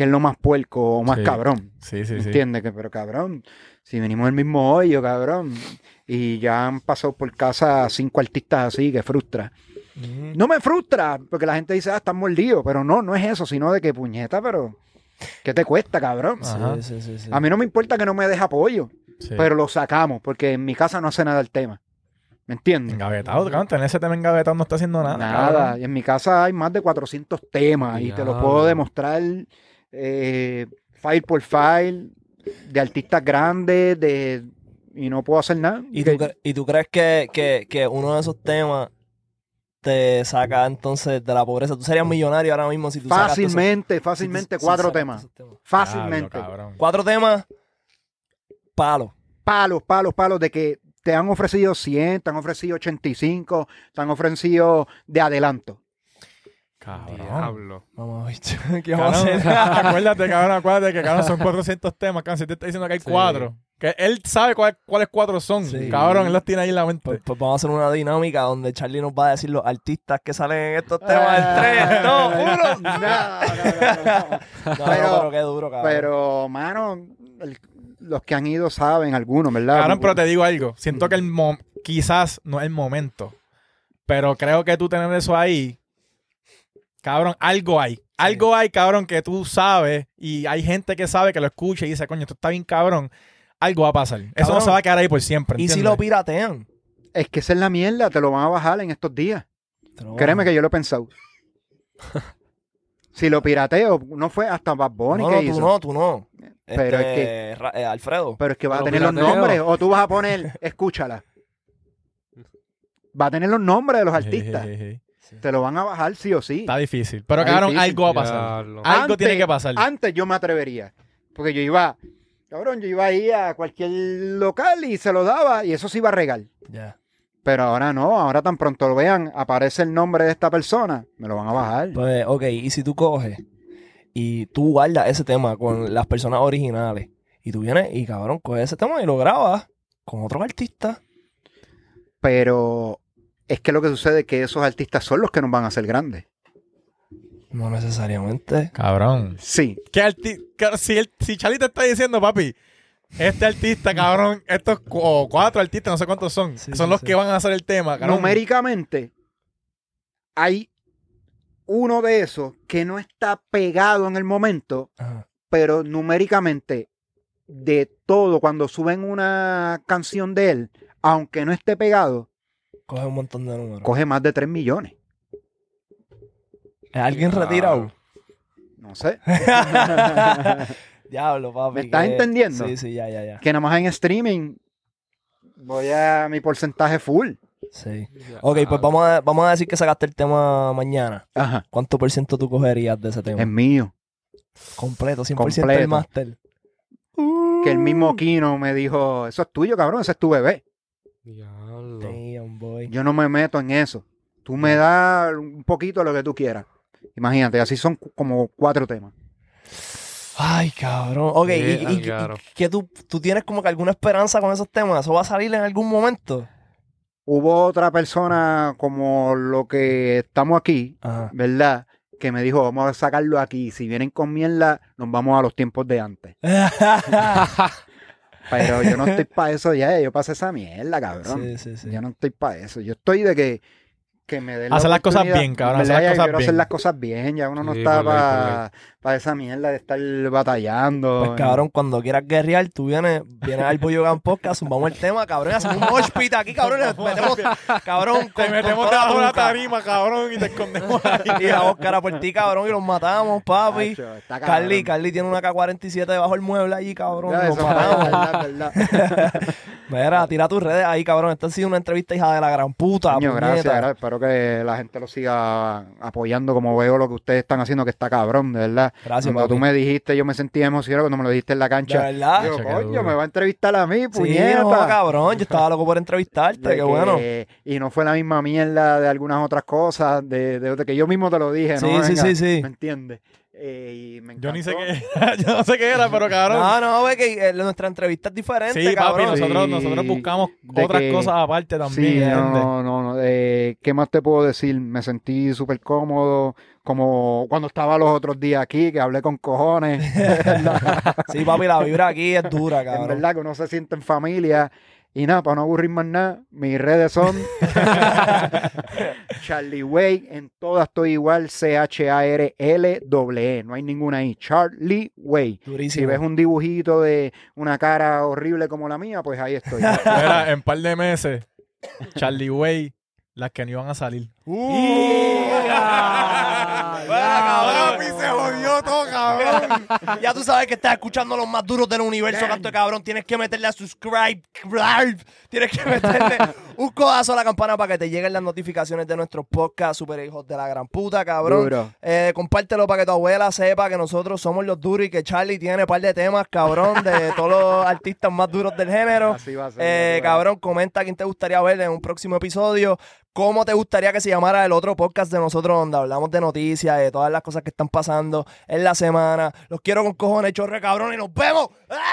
que es lo más puerco o más Sí. cabrón. Sí, sí, sí. ¿Entiendes? Que, pero cabrón, si venimos del mismo hoyo, cabrón, y ya han pasado por casa cinco artistas así, que frustra. Ujú. No me frustra, porque la gente dice, ah, están mordidos, pero no, no es eso, sino de que puñeta, pero ¿qué te cuesta, cabrón? Ajá. Sí, sí, sí, sí. A mí no me importa que no me des apoyo, Sí. pero lo sacamos, porque en mi casa no hace nada el tema. ¿Me entiendes? Engavetado, cabrón. Tener ese tema engavetado no está haciendo nada. Nada. cabrón. Y en mi casa hay más de cuatrocientos temas y te lo Diablo. puedo demostrar eh, file por file de artistas grandes de y no puedo hacer nada. ¿Y Que- tú, cre- ¿Y tú crees que, que, que uno de esos temas te saca entonces de la pobreza? Tú serías millonario ahora mismo si tú sacas todos esos- fácilmente, si fácilmente tú- si cuatro sacas temas. todos esos temas. Fácilmente. Diablo, cabrón. Cuatro temas, palo. Palos, palos, palos de que te han ofrecido cien, te han ofrecido ochenta y cinco, te han ofrecido de adelanto. Cabrón. Diablo. Vamos a ver. ¿Qué vamos a Cabrón, hacer? acuérdate, cabrón, acuérdate que cabrón, son cuatrocientos temas, cabrón. Si te está diciendo que hay Sí. cuatro. Que él sabe cuál- cuáles cuatro son. Sí. Cabrón, él los tiene ahí en la mente. Pues, pues vamos a hacer una dinámica donde Charlie nos va a decir los artistas que salen en estos temas. El tres, dos, uno. No, no, no, no. No, Pero- no, pero qué duro, cabrón. Pero, mano, el- los que han ido saben, algunos, ¿verdad? Cabrón, pero te digo algo. Siento que el mo- quizás no es el momento. Pero creo que tú tener eso ahí. Cabrón, algo hay. Algo hay, cabrón, que tú sabes. Y hay gente que sabe que lo escucha y dice, coño, esto está bien, cabrón. Algo va a pasar. Eso no Cabrón. se va a quedar ahí por siempre. ¿Y si ¿entiendes? lo piratean? Es que esa es la mierda, te lo van a bajar en estos días. Te lo Créeme bajan. que yo lo he pensado. Si lo pirateo, no fue hasta Bad Bunny No, que no, hizo. tú no, tú no. Pero es Este, Ra- eh, Alfredo. Pero es que va a Lo tener los pirateo. nombres, o tú vas a poner, escúchala. Va a tener los nombres de los Sí, artistas. sí, sí. Te lo van a bajar sí o sí. Está difícil. Pero, Está cabrón, difícil. algo va a pasar. Diablo. Algo Antes- tiene que pasar. Antes yo me atrevería. Porque yo iba, cabrón, yo iba ahí a cualquier local y se lo daba y eso se iba a regar. Ya. Pero ahora no, ahora tan pronto lo vean, aparece el nombre de esta persona, me lo van a bajar. Pues, ok, y si tú coges y tú guardas ese tema con las personas originales y tú vienes y, cabrón, coges ese tema y lo grabas con otros artistas. Pero es que lo que sucede es que esos artistas son los que nos van a hacer grandes. No necesariamente. Cabrón. Sí, ¿Qué arti- ca- si, el, si Charlie te está diciendo, papi, este artista, cabrón, estos cu- o cuatro artistas, no sé cuántos son, Sí, son sí, los sí. que van a hacer el tema, cabrón. numéricamente hay uno de esos que no está pegado en el momento, Ajá. pero numéricamente de todo, cuando suben una canción de él, aunque no esté pegado, Coge un montón de números. coge más de tres millones. ¿Es alguien retirado? No sé. Diablo, papi. ¿Me estás que- entendiendo? Sí, sí, ya, ya, ya. Que nada más en streaming voy a mi porcentaje full. Sí. Ok, pues vamos a, vamos a decir que sacaste el tema mañana. Ajá. ¿Cuánto por ciento tú cogerías de ese tema? Es mío. Completo, cien por ciento el Completo. máster. Que el mismo Kino me dijo, eso es tuyo, cabrón, ese es tu bebé. Diablo. Damn, boy. Yo no me meto en eso. Tú me das un poquito lo que tú quieras. Imagínate, así son cu- como cuatro temas. Ay, cabrón. Ok, y, Yeah, y- y- claro. que tú, tú tienes como que alguna esperanza con esos temas. ¿Eso va a salir en algún momento? Hubo otra persona como lo que estamos aquí, Ajá. ¿verdad? Que me dijo, vamos a sacarlo aquí. Si vienen con mierda, nos vamos a los tiempos de antes. Pero yo no estoy para eso ya. Yo pasé esa mierda, cabrón. sí, sí, sí. Yo no estoy para eso. Yo estoy de que, que me den la Hacer las cosas oportunidad. bien, cabrón, ¿Verdad? hacer las Ya cosas quiero bien. hacer las cosas bien. Ya uno no Sí, está por ley, por para para esa mierda de estar batallando. Pues cabrón, cuando quieras guerrear, tú vienes, vienes al Boyogan Podcast, zumbamos el tema, cabrón, hacemos un mosh pit aquí, cabrón, y le metemos, cabrón, con, Te metemos con toda debajo de la tuca. tarima, cabrón, y te escondemos ahí. Y damos cara por ti, cabrón, y los matamos, papi. Acho, está Carly, cabrón. Carly tiene una K cuarenta y siete debajo del mueble allí, cabrón, Ya, los eso es matamos. verdad, verdad. Mira, tira tus redes ahí, cabrón, esta ha sido una entrevista hija de la gran puta, Coño, gracias, puñeta. gracias. Espero que la gente lo siga apoyando como veo lo que ustedes están haciendo, que está cabrón, de verdad. Gracias, Cuando papi. tú me dijiste, yo me sentí emocionado cuando me lo dijiste en la De cancha. verdad. Digo, Chacho, qué coño, duro. me va a entrevistar a mí, Sí, puñeta. no, cabrón, yo estaba loco por entrevistarte, De qué bueno. que- Y no fue la misma mierda de algunas otras cosas, de, de, de que yo mismo te lo dije, Sí, ¿no? sí, Venga, sí, sí. ¿me entiendes? Eh, y me Yo ni sé encantó. qué era, yo no sé qué era, pero cabrón. No, no, ve que eh, nuestra entrevista es diferente, sí, cabrón. papi, nosotros, Sí, nosotros buscamos de otras que- cosas aparte también, Sí, ¿entiendes? no, no, no. Eh, ¿qué más te puedo decir? Me sentí súper cómodo, como cuando estaba los otros días aquí, que hablé con cojones. Sí, papi, la vibra aquí es dura, En cabrón. verdad que uno se siente en familia. Y nada, para no aburrir más nada, mis redes son Charlie Way. En todas estoy igual, C H A R L E E. No hay ninguna ahí. Charlie Way. Si Durísimo. ves un dibujito de una cara horrible como la mía, pues ahí estoy. Mira, en par de meses, Charlie Way, las que no iban a salir. cabrón. Papi, se jodió todo, cabrón. Ya tú sabes que estás escuchando los más duros del universo, canto de cabrón. Tienes que meterle a subscribe. Tienes que meterle un codazo a la campana para que te lleguen las notificaciones de nuestros podcasts, super hijos de la gran puta, cabrón. Duro. Eh, compártelo para que tu abuela sepa que nosotros somos los duros y que Charlie tiene un par de temas, cabrón, de todos los artistas más duros del género. Así va a ser. Eh, así va a cabrón, comenta quién te gustaría ver en un próximo episodio. ¿Cómo te gustaría que se llamara el otro podcast de nosotros donde hablamos de noticias, de todas las cosas que están pasando en la semana? Los quiero con cojones, chorre, cabrón, y nos vemos.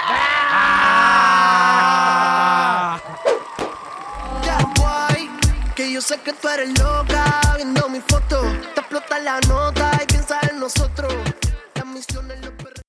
¡Ah! Ya voy, que yo sé que tú eres loca viendo mi foto, te explota la nota y piensa en nosotros. Las misiones, los